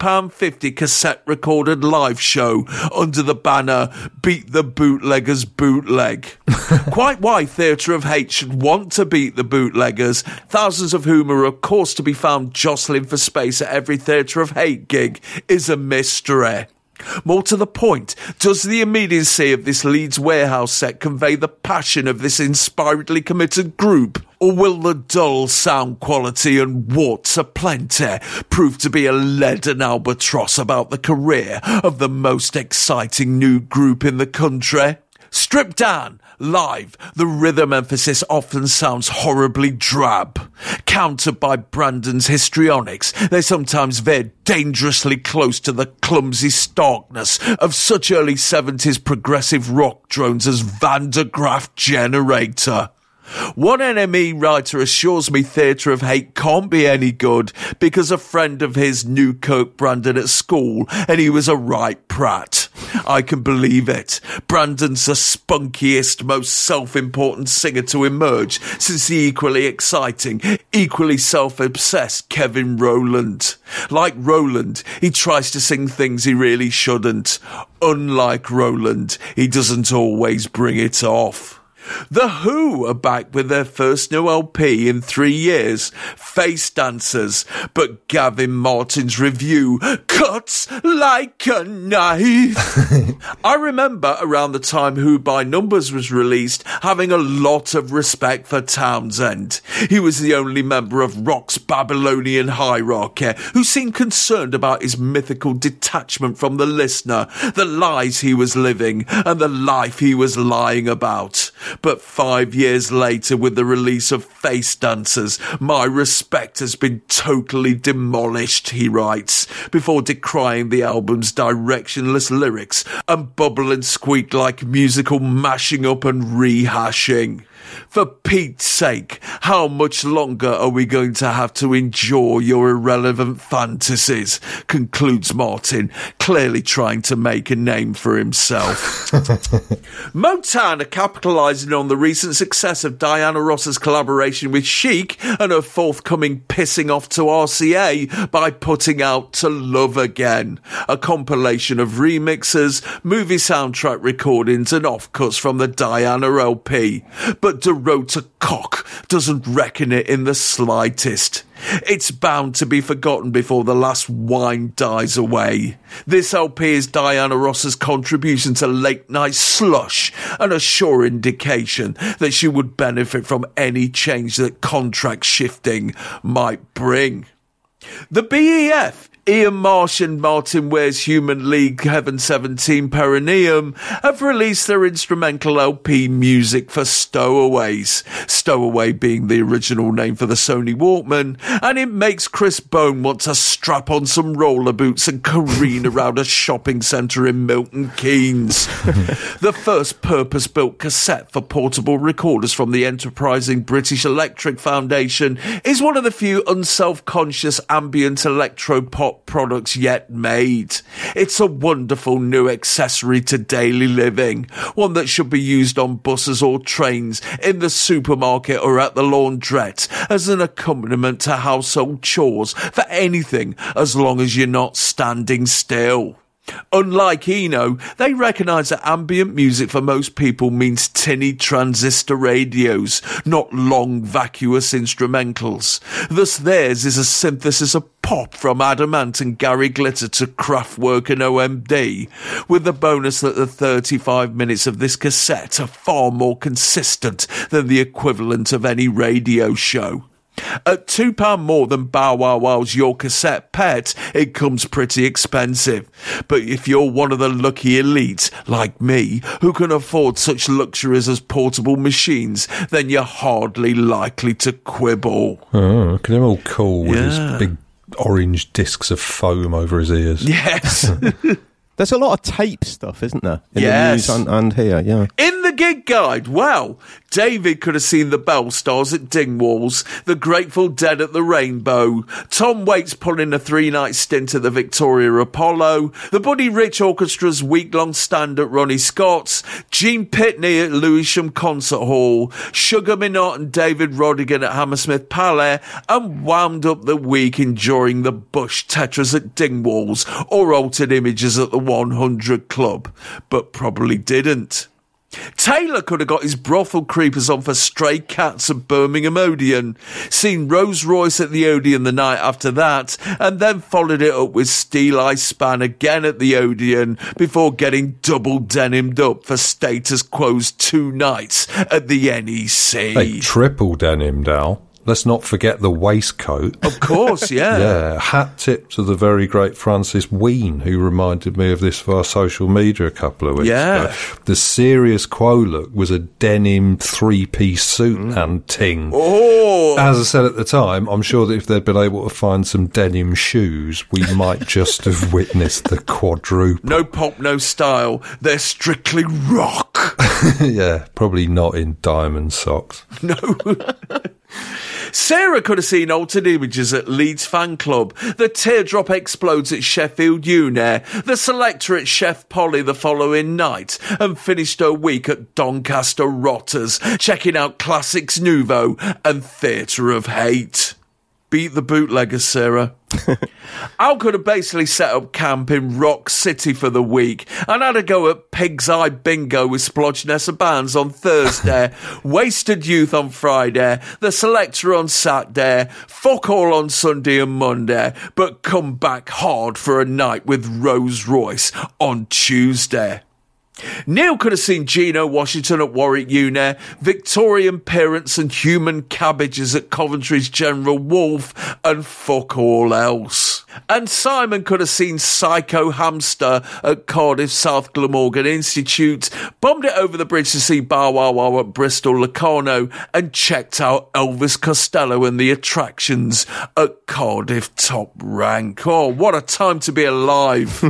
£2.50 cassette recorded live show under the banner Beat the Bootleggers Bootleg. Quite why Theatre of Hate should want to beat the bootleggers, thousands of whom are of course to be found jostling for space at every Theatre of Hate gig, is a mystery. More to the point, does the immediacy of this Leeds Warehouse set convey the passion of this inspiredly committed group? Or will the dull sound quality and warts aplenty prove to be a leaden albatross about the career of the most exciting new group in the country? Stripped down, live, the rhythm emphasis often sounds horribly drab. Countered by Brandon's histrionics, they sometimes veer dangerously close to the clumsy starkness of such early 70s progressive rock drones as Van der Graaf Generator. One NME writer assures me Theatre of Hate can't be any good because a friend of his knew Kirk Brandon at school and he was a right prat. I can believe it. Brandon's the spunkiest, most self-important singer to emerge since the equally exciting, equally self-obsessed Kevin Rowland. Like Rowland, he tries to sing things he really shouldn't. Unlike Rowland, he doesn't always bring it off. The Who are back with their first new LP in 3 years, Face Dancers, but Gavin Martin's review cuts like a knife. I remember around the time Who by Numbers was released having a lot of respect for Townsend. He was the only member of rock's Babylonian hierarchy who seemed concerned about his mythical detachment from the listener, the lies he was living and the life he was lying about. But 5 years later, with the release of Face Dancers, my respect has been totally demolished, he writes, before decrying the album's directionless lyrics and bubble and squeak like musical mashing up and rehashing. For Pete's sake, how much longer are we going to have to endure your irrelevant fantasies? Concludes Martin, clearly trying to make a name for himself. Motown are capitalising on the recent success of Diana Ross's collaboration with Chic and her forthcoming pissing off to RCA by putting out To Love Again, a compilation of remixes, movie soundtrack recordings and offcuts from the Diana LP. But Dorota Cock doesn't reckon it in the slightest. It's bound to be forgotten before the last wine dies away. This LP is Diana Ross's contribution to late night slush and a sure indication that she would benefit from any change that contract shifting might bring. The BEF, Ian Marsh and Martin Ware's Human League Heaven 17 Perineum, have released their instrumental LP Music for Stowaways, Stowaway being the original name for the Sony Walkman, and it makes Chris Bone want to strap on some roller boots and careen around a shopping centre in Milton Keynes. The first purpose-built cassette for portable recorders from the enterprising British Electric Foundation is one of the few unself-conscious ambient electro-pop products yet made. It's a wonderful new accessory to daily living, one that should be used on buses or trains, in the supermarket or at the laundrette, as an accompaniment to household chores for anything as long as you're not standing still. Unlike Eno, they recognise that ambient music for most people means tinny transistor radios, not long vacuous instrumentals. Thus theirs is a synthesis of pop from Adamant and Gary Glitter to Kraftwerk and OMD, with the bonus that the 35 minutes of this cassette are far more consistent than the equivalent of any radio show. At £2 more than Bow Wow Wow's Your Cassette Pet, it comes pretty expensive. But if you're one of the lucky elite, like me, who can afford such luxuries as portable machines, then you're hardly likely to quibble. Oh, look at him all cool with his big orange discs of foam over his ears. Yes. There's a lot of tape stuff, isn't there? In Yes. the news and here, yeah. In the gig guide, well, David could have seen the Bell Stars at Dingwalls, the Grateful Dead at the Rainbow, Tom Waits pulling a 3-night stint at the Victoria Apollo, the Buddy Rich Orchestra's week-long stand at Ronnie Scott's, Gene Pitney at Lewisham Concert Hall, Sugar Minott and David Rodigan at Hammersmith Palais, and wound up the week enjoying the Bush Tetras at Dingwalls or Altered Images at the 100 Club, but probably didn't. Taylor could have got his brothel creepers on for Stray Cats at Birmingham Odeon, seen Rose Royce at the Odeon the night after that, and then followed it up with Steel Eye Span again at the Odeon before getting double denimed up for Status Quo's 2 nights at the NEC. They triple denimed, Al. Let's not forget the waistcoat. Of course, yeah. Yeah, hat tip to the very great Francis Ween, who reminded me of this via social media a couple of weeks ago. The Serious Quo look was a denim 3-piece suit and ting. Oh! As I said at the time, I'm sure that if they'd been able to find some denim shoes, we might just have witnessed the quadruple. No pop, no style. They're strictly rock. Yeah, probably not in diamond socks. No. Sarah could have seen Altered Images at Leeds Fan Club, the Teardrop Explodes at Sheffield Unair, the Selector at Chef Polly the following night, and finished her week at Doncaster Rotters, checking out Classics Nouveau and Theatre of Hate. Beat the bootleggers, Sarah. Al could have basically set up camp in Rock City for the week and had a go at Pig's Eye Bingo with Splodgenessa Bands on Thursday, Wasted Youth on Friday, the Selector on Saturday, Fuck All on Sunday and Monday, but come back hard for a night with Rose Royce on Tuesday. Neil could have seen Gino Washington at Warwick Unair, Victorian Parents and Human Cabbages at Coventry's General Wolfe, and fuck all else. And Simon could have seen Psycho Hamster at Cardiff South Glamorgan Institute, bombed it over the bridge to see Bow Wow Wow at Bristol Locarno, and checked out Elvis Costello and the Attractions at Cardiff Top Rank. Oh, what a time to be alive.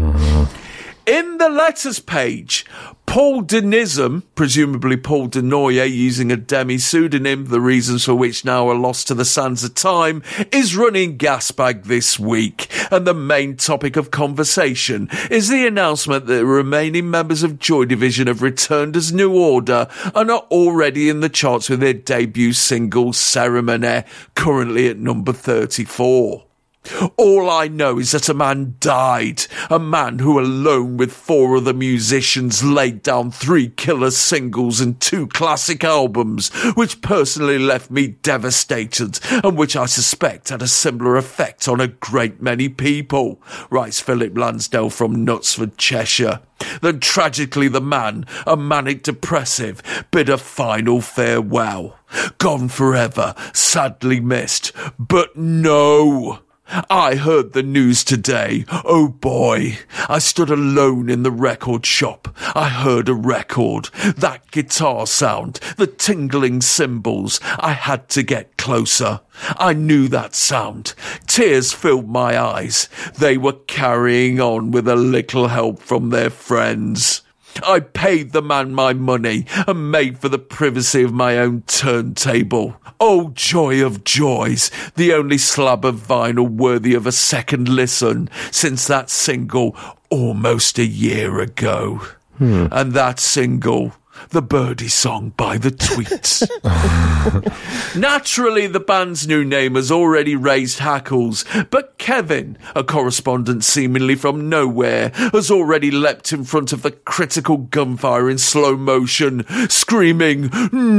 In the letters page, Paul Denism, presumably Paul Denoyer using a demi-pseudonym, the reasons for which now are lost to the sands of time, is running gasbag this week. And the main topic of conversation is the announcement that the remaining members of Joy Division have returned as New Order and are already in the charts with their debut single, Ceremony, currently at number 34. All I know is that a man died, a man who alone with 4 other musicians laid down 3 killer singles and 2 classic albums, which personally left me devastated and which I suspect had a similar effect on a great many people, writes Philip Lansdale from Knutsford, Cheshire. Then tragically the man, a manic depressive, bid a final farewell. Gone forever, sadly missed, but no! I heard the news today. Oh boy. I stood alone in the record shop. I heard a record. That guitar sound. The tingling cymbals. I had to get closer. I knew that sound. Tears filled my eyes. They were carrying on with a little help from their friends. I paid the man my money and made for the privacy of my own turntable. Oh, joy of joys, the only slab of vinyl worthy of a second listen since that single almost a year ago. And that single the birdie song by the Tweets. Naturally, the band's new name has already raised hackles, but Kevin, a correspondent seemingly from nowhere, has already leapt in front of the critical gunfire in slow motion, screaming,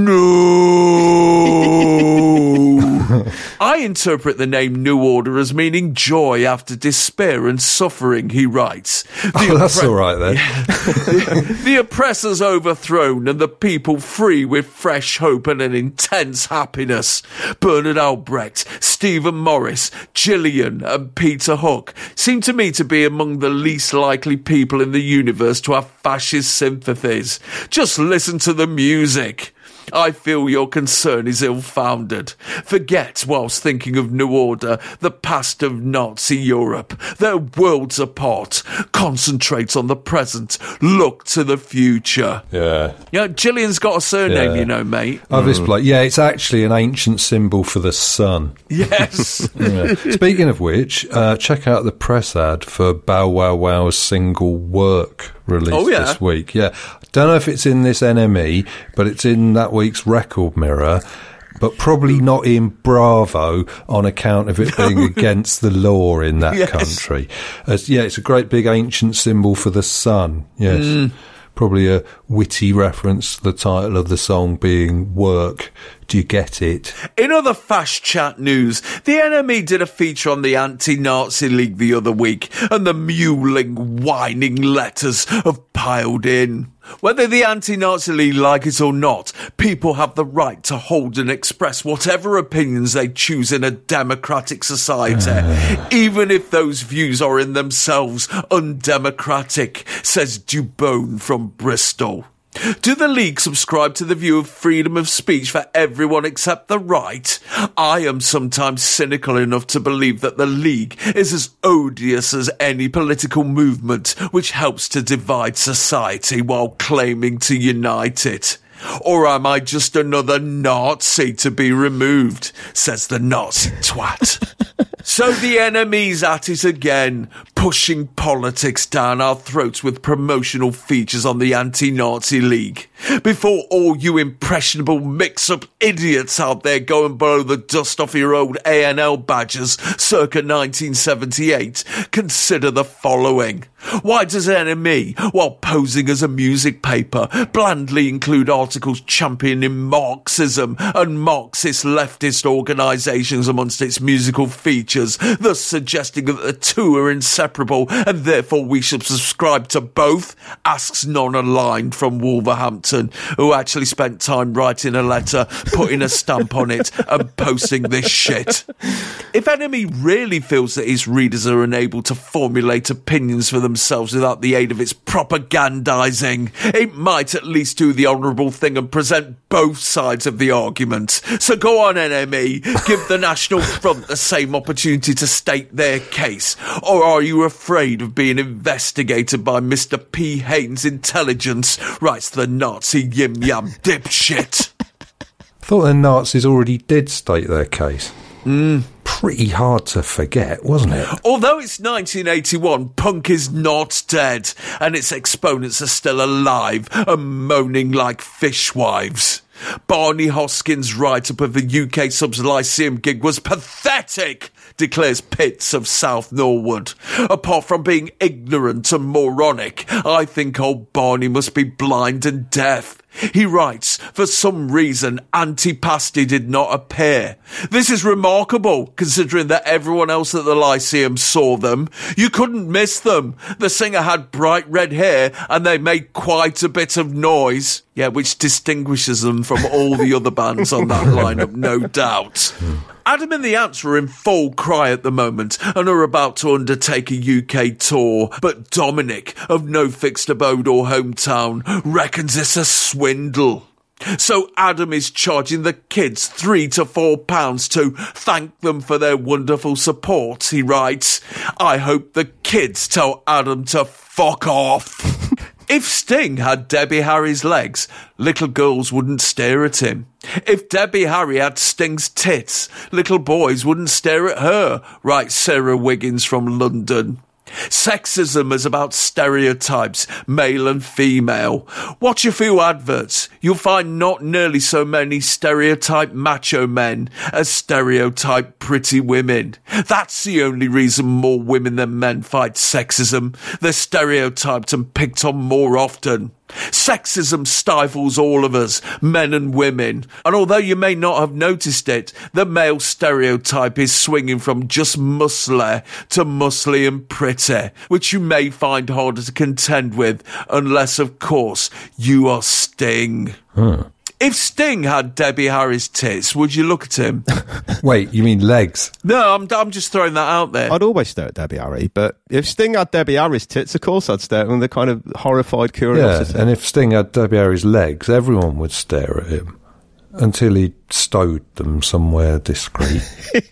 "No!" I interpret the name New Order as meaning joy after despair and suffering, he writes. That's all right then. The oppressors overthrown and the people free with fresh hope and an intense happiness. Bernard Albrecht, Stephen Morris, Gillian and Peter Hook seem to me to be among the least likely people in the universe to have fascist sympathies. Just listen to the music. I feel your concern is ill-founded. Forget, whilst thinking of New Order, the past of Nazi Europe. They're worlds apart. Concentrate on the present. Look to the future. Yeah. Yeah, Gillian's got a surname, you know, mate. Oh, this bloke. Yeah, it's actually an ancient symbol for the sun. Yes. Yeah. Speaking of which, check out the press ad for Bow Wow Wow's single Work released this week. Yeah. Don't know if it's in this NME, but it's in that week's Record Mirror, but probably not in Bravo on account of it being against the law in that country. It's a great big ancient symbol for the sun. Yes. Probably a witty reference to the title of the song being Work. Do you get it? In other Fast Chat news, the NME did a feature on the Anti-Nazi League the other week, and the mewling, whining letters have piled in. Whether the Anti-Nazi League like it or not, people have the right to hold and express whatever opinions they choose in a democratic society, even if those views are in themselves undemocratic, says Dubone from Bristol. Do the League subscribe to the view of freedom of speech for everyone except the right? I am sometimes cynical enough to believe that the League is as odious as any political movement which helps to divide society while claiming to unite it. Or am I just another Nazi to be removed, says the Nazi twat. So the NME's at it again, pushing politics down our throats with promotional features on the Anti-Nazi League. Before all you impressionable mix-up idiots out there go and blow the dust off your old A&L badges circa 1978, consider the following. Why does NME, while posing as a music paper, blandly include articles championing Marxism and Marxist leftist organisations amongst its musical features, thus suggesting that the two are inseparable and therefore we should subscribe to both? Asks Non-Aligned from Wolverhampton, who actually spent time writing a letter, putting a stamp on it and posting this shit. If NME really feels that its readers are unable to formulate opinions for themselves without the aid of its propagandising, it might at least do the honourable thing and present both sides of the argument. So go on, NME, give the National Front the same opportunity to state their case. Or are you afraid of being investigated by Mr. P. Haynes' intelligence, writes the Nazi yim-yam dipshit. Thought the Nazis already did state their case. Pretty hard to forget, wasn't it? Although it's 1981, punk is not dead, and its exponents are still alive and moaning like fishwives. Barney Hoskins' write-up of the UK Subs Lyceum gig was pathetic, declares Pitts of South Norwood. Apart from being ignorant and moronic, I think old Barney must be blind and deaf. He writes, for some reason, Antipasti did not appear. This is remarkable, considering that everyone else at the Lyceum saw them. You couldn't miss them. The singer had bright red hair, and they made quite a bit of noise. Yeah, which distinguishes them from all the other bands on that lineup, no doubt. Adam and the Ants are in full cry at the moment and are about to undertake a UK tour, but Dominic, of No Fixed Abode or Hometown, reckons it's a swindle. So Adam is charging the kids £3 to £4 to thank them for their wonderful support, he writes. I hope the kids tell Adam to fuck off. If Sting had Debbie Harry's legs, little girls wouldn't stare at him. If Debbie Harry had Sting's tits, little boys wouldn't stare at her, writes Sarah Wiggins from London. Sexism is about stereotypes, male and female. Watch a few adverts. You'll find not nearly so many stereotype macho men as stereotype pretty women. That's the only reason more women than men fight sexism. They're stereotyped and picked on more often. Sexism stifles all of us, men and women, and although you may not have noticed it, the male stereotype is swinging from just muscly to muscly and pretty, which you may find harder to contend with, unless, of course, you are Sting. If Sting had Debbie Harry's tits, would you look at him? Wait, you mean legs? No, I'm just throwing that out there. I'd always stare at Debbie Harry, but if Sting had Debbie Harry's tits, of course I'd stare at him with a kind of horrified curiosity. Yeah, and if Sting had Debbie Harry's legs, everyone would stare at him until he stowed them somewhere discreet.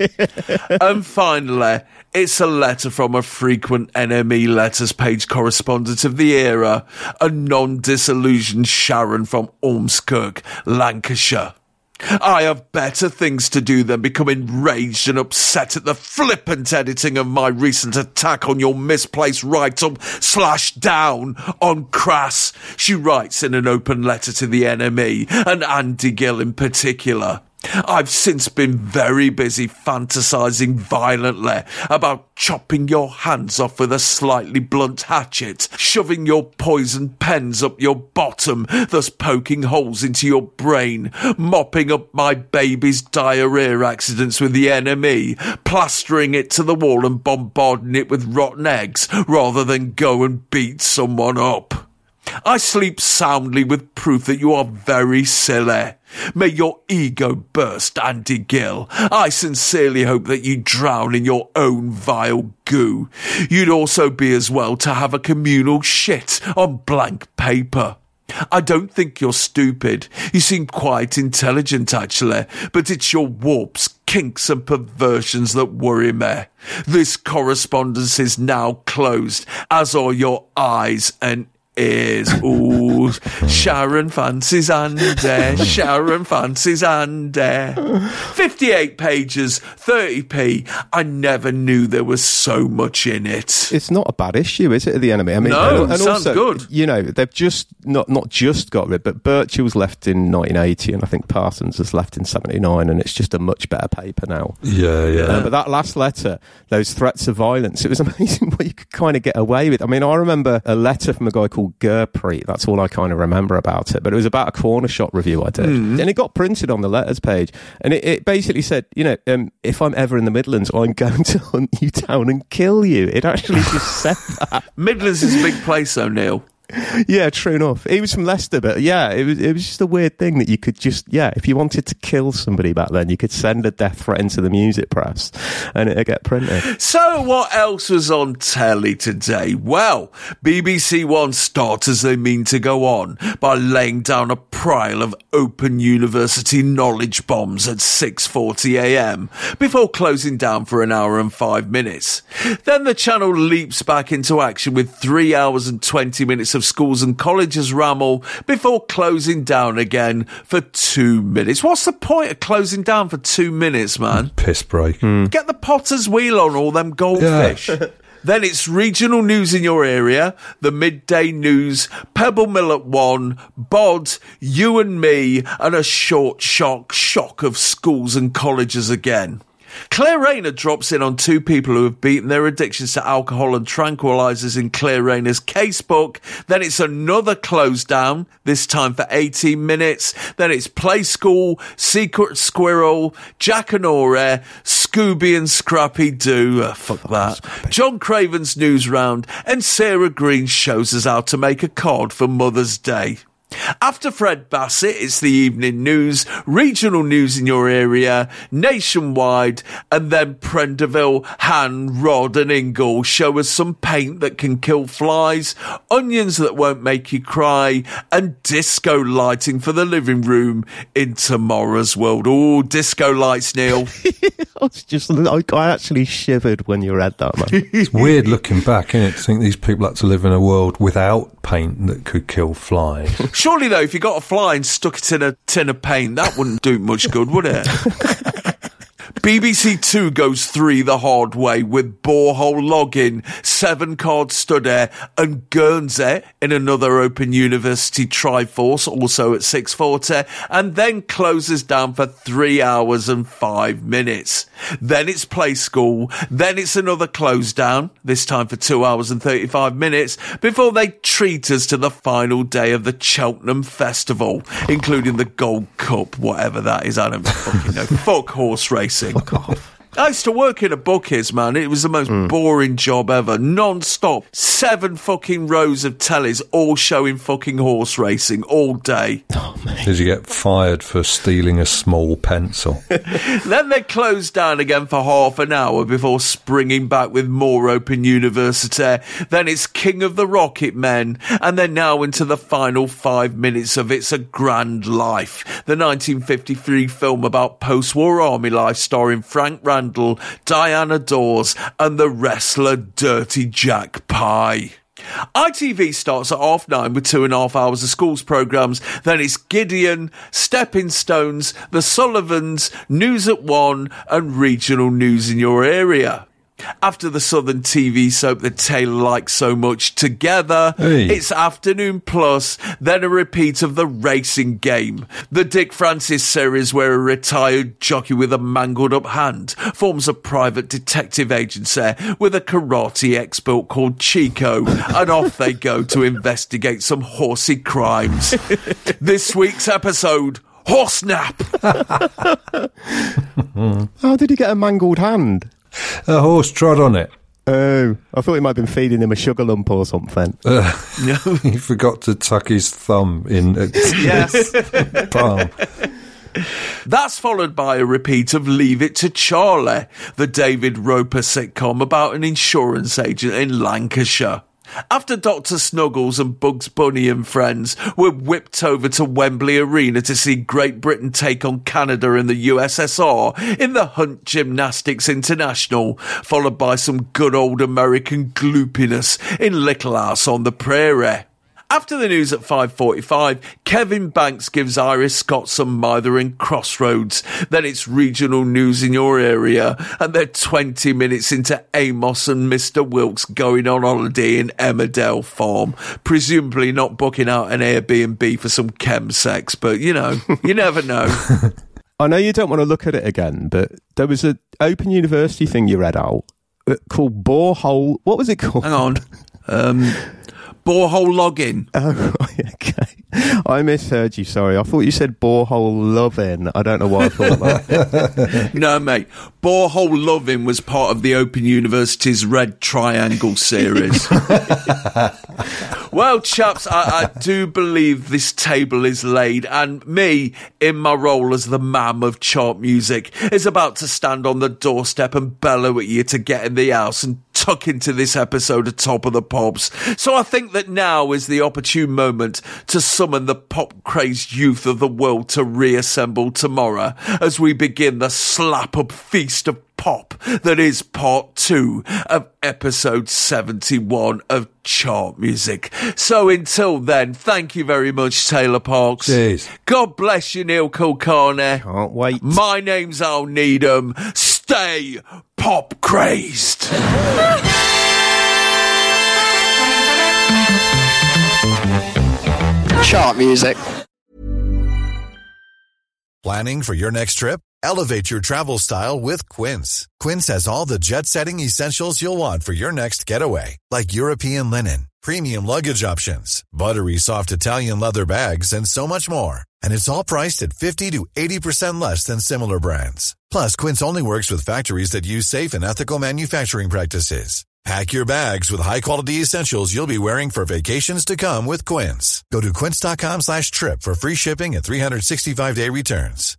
And finally, it's a letter from a frequent NME letters page correspondent of the era, a non-disillusioned Sharon from Ormskirk, Lancashire. I have better things to do than become enraged and upset at the flippant editing of my recent attack on your misplaced write-up / down on Crass, she writes in an open letter to the NME, and Andy Gill in particular. I've since been very busy fantasising violently about chopping your hands off with a slightly blunt hatchet, shoving your poison pens up your bottom, thus poking holes into your brain, mopping up my baby's diarrhea accidents with the NME, plastering it to the wall and bombarding it with rotten eggs, rather than go and beat someone up. I sleep soundly with proof that you are very silly. May your ego burst, Andy Gill. I sincerely hope that you drown in your own vile goo. You'd also be as well to have a communal shit on blank paper. I don't think you're stupid. You seem quite intelligent, actually, but it's your warps, kinks and perversions that worry me. This correspondence is now closed, as are your eyes and ears. Ooh, Sharon fancies Andy, Sharon fancies Andy. 58 pages, 30p. I never knew there was so much in it. It's not a bad issue, is it, at the NME? I mean, no, and sounds also, good. You know, they've just not just got rid, but Birchall was left in 1980, and I think Parsons was left in 79, and it's just a much better paper now. Yeah. But that last letter, those threats of violence, it was amazing what you could kind of get away with. I mean, I remember a letter from a guy called Gurpreet. That's all I kind of remember about it. But it was about a corner shop review I did. And it got printed on the letters page. And it basically said, you know, if I'm ever in the Midlands, I'm going to hunt you down and kill you. It actually just said that. Midlands is a big place, though, Neil. Yeah, true enough. He was from Leicester, but yeah, it was just a weird thing that you could just, if you wanted to kill somebody back then, you could send a death threat into the music press and it'd get printed. So what else was on telly today? Well, BBC One start as they mean to go on by laying down a pile of Open University knowledge bombs at 6:40am before closing down for an hour and 5 minutes. Then the channel leaps back into action with 3 hours and 20 minutes of schools and colleges ramble before closing down again for 2 minutes. What's the point of closing down for 2 minutes, man? Piss break. Get the potter's wheel on all them goldfish. Yeah. Then it's regional news in your area, the midday news, Pebble Mill at 1, Bod, You and Me, and a short shock of schools and colleges again. Claire Rayner drops in on two people who have beaten their addictions to alcohol and tranquilizers in Claire Rayner's casebook. Then it's another close down, this time for 18 minutes. Then it's Play School, Secret Squirrel, Jack and Ore, Scooby and Scrappy Doo. Fuck that. John Craven's News Round, and Sarah Green shows us how to make a card for Mother's Day. After Fred Bassett, it's the evening news, regional news in your area, nationwide, and then Prenderville, Han, Rod and Ingle show us some paint that can kill flies, onions that won't make you cry, and disco lighting for the living room in tomorrow's world. Oh, disco lights, Neil. I actually shivered when you read that, man. It's weird looking back, isn't it, to think these people had to live in a world without paint that could kill flies. Surely, though, if you got a fly and stuck it in a tin of paint, that wouldn't do much good, would it? BBC Two goes 3 the hard way with Borehole Login, 7-card study and Guernsey in another Open University Triforce, also at 6:40, and then closes down for 3 hours and 5 minutes. Then it's Play School, then it's another close down, this time for 2 hours and 35 minutes, before they treat us to the final day of the Cheltenham Festival, including the Gold Cup, whatever that is, I don't fucking know. Fuck horse racing. Fuck off. I used to work in a bookies, man. It was the most boring job ever. Non-stop. 7 fucking rows of tellies all showing fucking horse racing all day. Oh, mate. Did you get fired for stealing a small pencil? Then they closed down again for half an hour before springing back with more Open University. Then it's King of the Rocket Men. And then now into the final 5 minutes of It's a Grand Life, the 1953 film about post-war army life starring Frank Randall, Diana Dawes and the wrestler Dirty Jack Pye. ITV starts at 9:30 with 2.5 hours of schools programmes. Then it's Gideon, Stepping Stones, The Sullivans, News at 1 and regional news in your area. After the Southern TV soap that Taylor likes so much, Together, It's Afternoon Plus, then a repeat of The Racing Game, the Dick Francis series where a retired jockey with a mangled up hand forms a private detective agency with a karate expert called Chico, and off they go to investigate some horsey crimes. This week's episode, Horsnap. How did he get a mangled hand? A horse trod on it. Oh, I thought he might have been feeding him a sugar lump or something. No. He forgot to tuck his thumb in a Yes. palm. That's followed by a repeat of Leave It to Charlie, the David Roper sitcom about an insurance agent in Lancashire. After Dr. Snuggles and Bugs Bunny and friends were whipped over to Wembley Arena to see Great Britain take on Canada and the USSR in the Hunt Gymnastics International, followed by some good old American gloopiness in Little House on the Prairie. After the news at 5:45, Kevin Banks gives Iris Scott some Mither and Crossroads. Then it's regional news in your area, and they're 20 minutes into Amos and Mr. Wilkes going on holiday in Emmerdale Farm, presumably not booking out an Airbnb for some chemsex, but, you know, you never know. I know you don't want to look at it again, but there was an Open University thing you read out called Borehole. What was it called? Hang on. Borehole Login. Oh, right, okay. I misheard you, sorry. I thought you said Borehole Lovin'. I don't know why I thought that. No, mate. Borehole Lovin' was part of the Open University's Red Triangle series. Well, chaps, I do believe this table is laid, and me, in my role as the mam of chart music, is about to stand on the doorstep and bellow at you to get in the house and tuck into this episode of Top of the Pops. So I think that now is the opportune moment to summon the pop-crazed youth of the world to reassemble tomorrow as we begin the slap-up feast of pop that is part 2 of episode 71 of Chart Music. So until then, thank you very much, Taylor Parks. Cheers. God bless you, Neil Kulkarni. Can't wait. My name's Al Needham. Stay pop-crazed. Chart music. Planning for your next trip? Elevate your travel style with Quince. Quince has all the jet-setting essentials you'll want for your next getaway, like European linen, premium luggage options, buttery soft Italian leather bags, and so much more. And it's all priced at 50 to 80% less than similar brands. Plus, Quince only works with factories that use safe and ethical manufacturing practices. Pack your bags with high-quality essentials you'll be wearing for vacations to come with Quince. Go to quince.com/trip for free shipping and 365-day returns.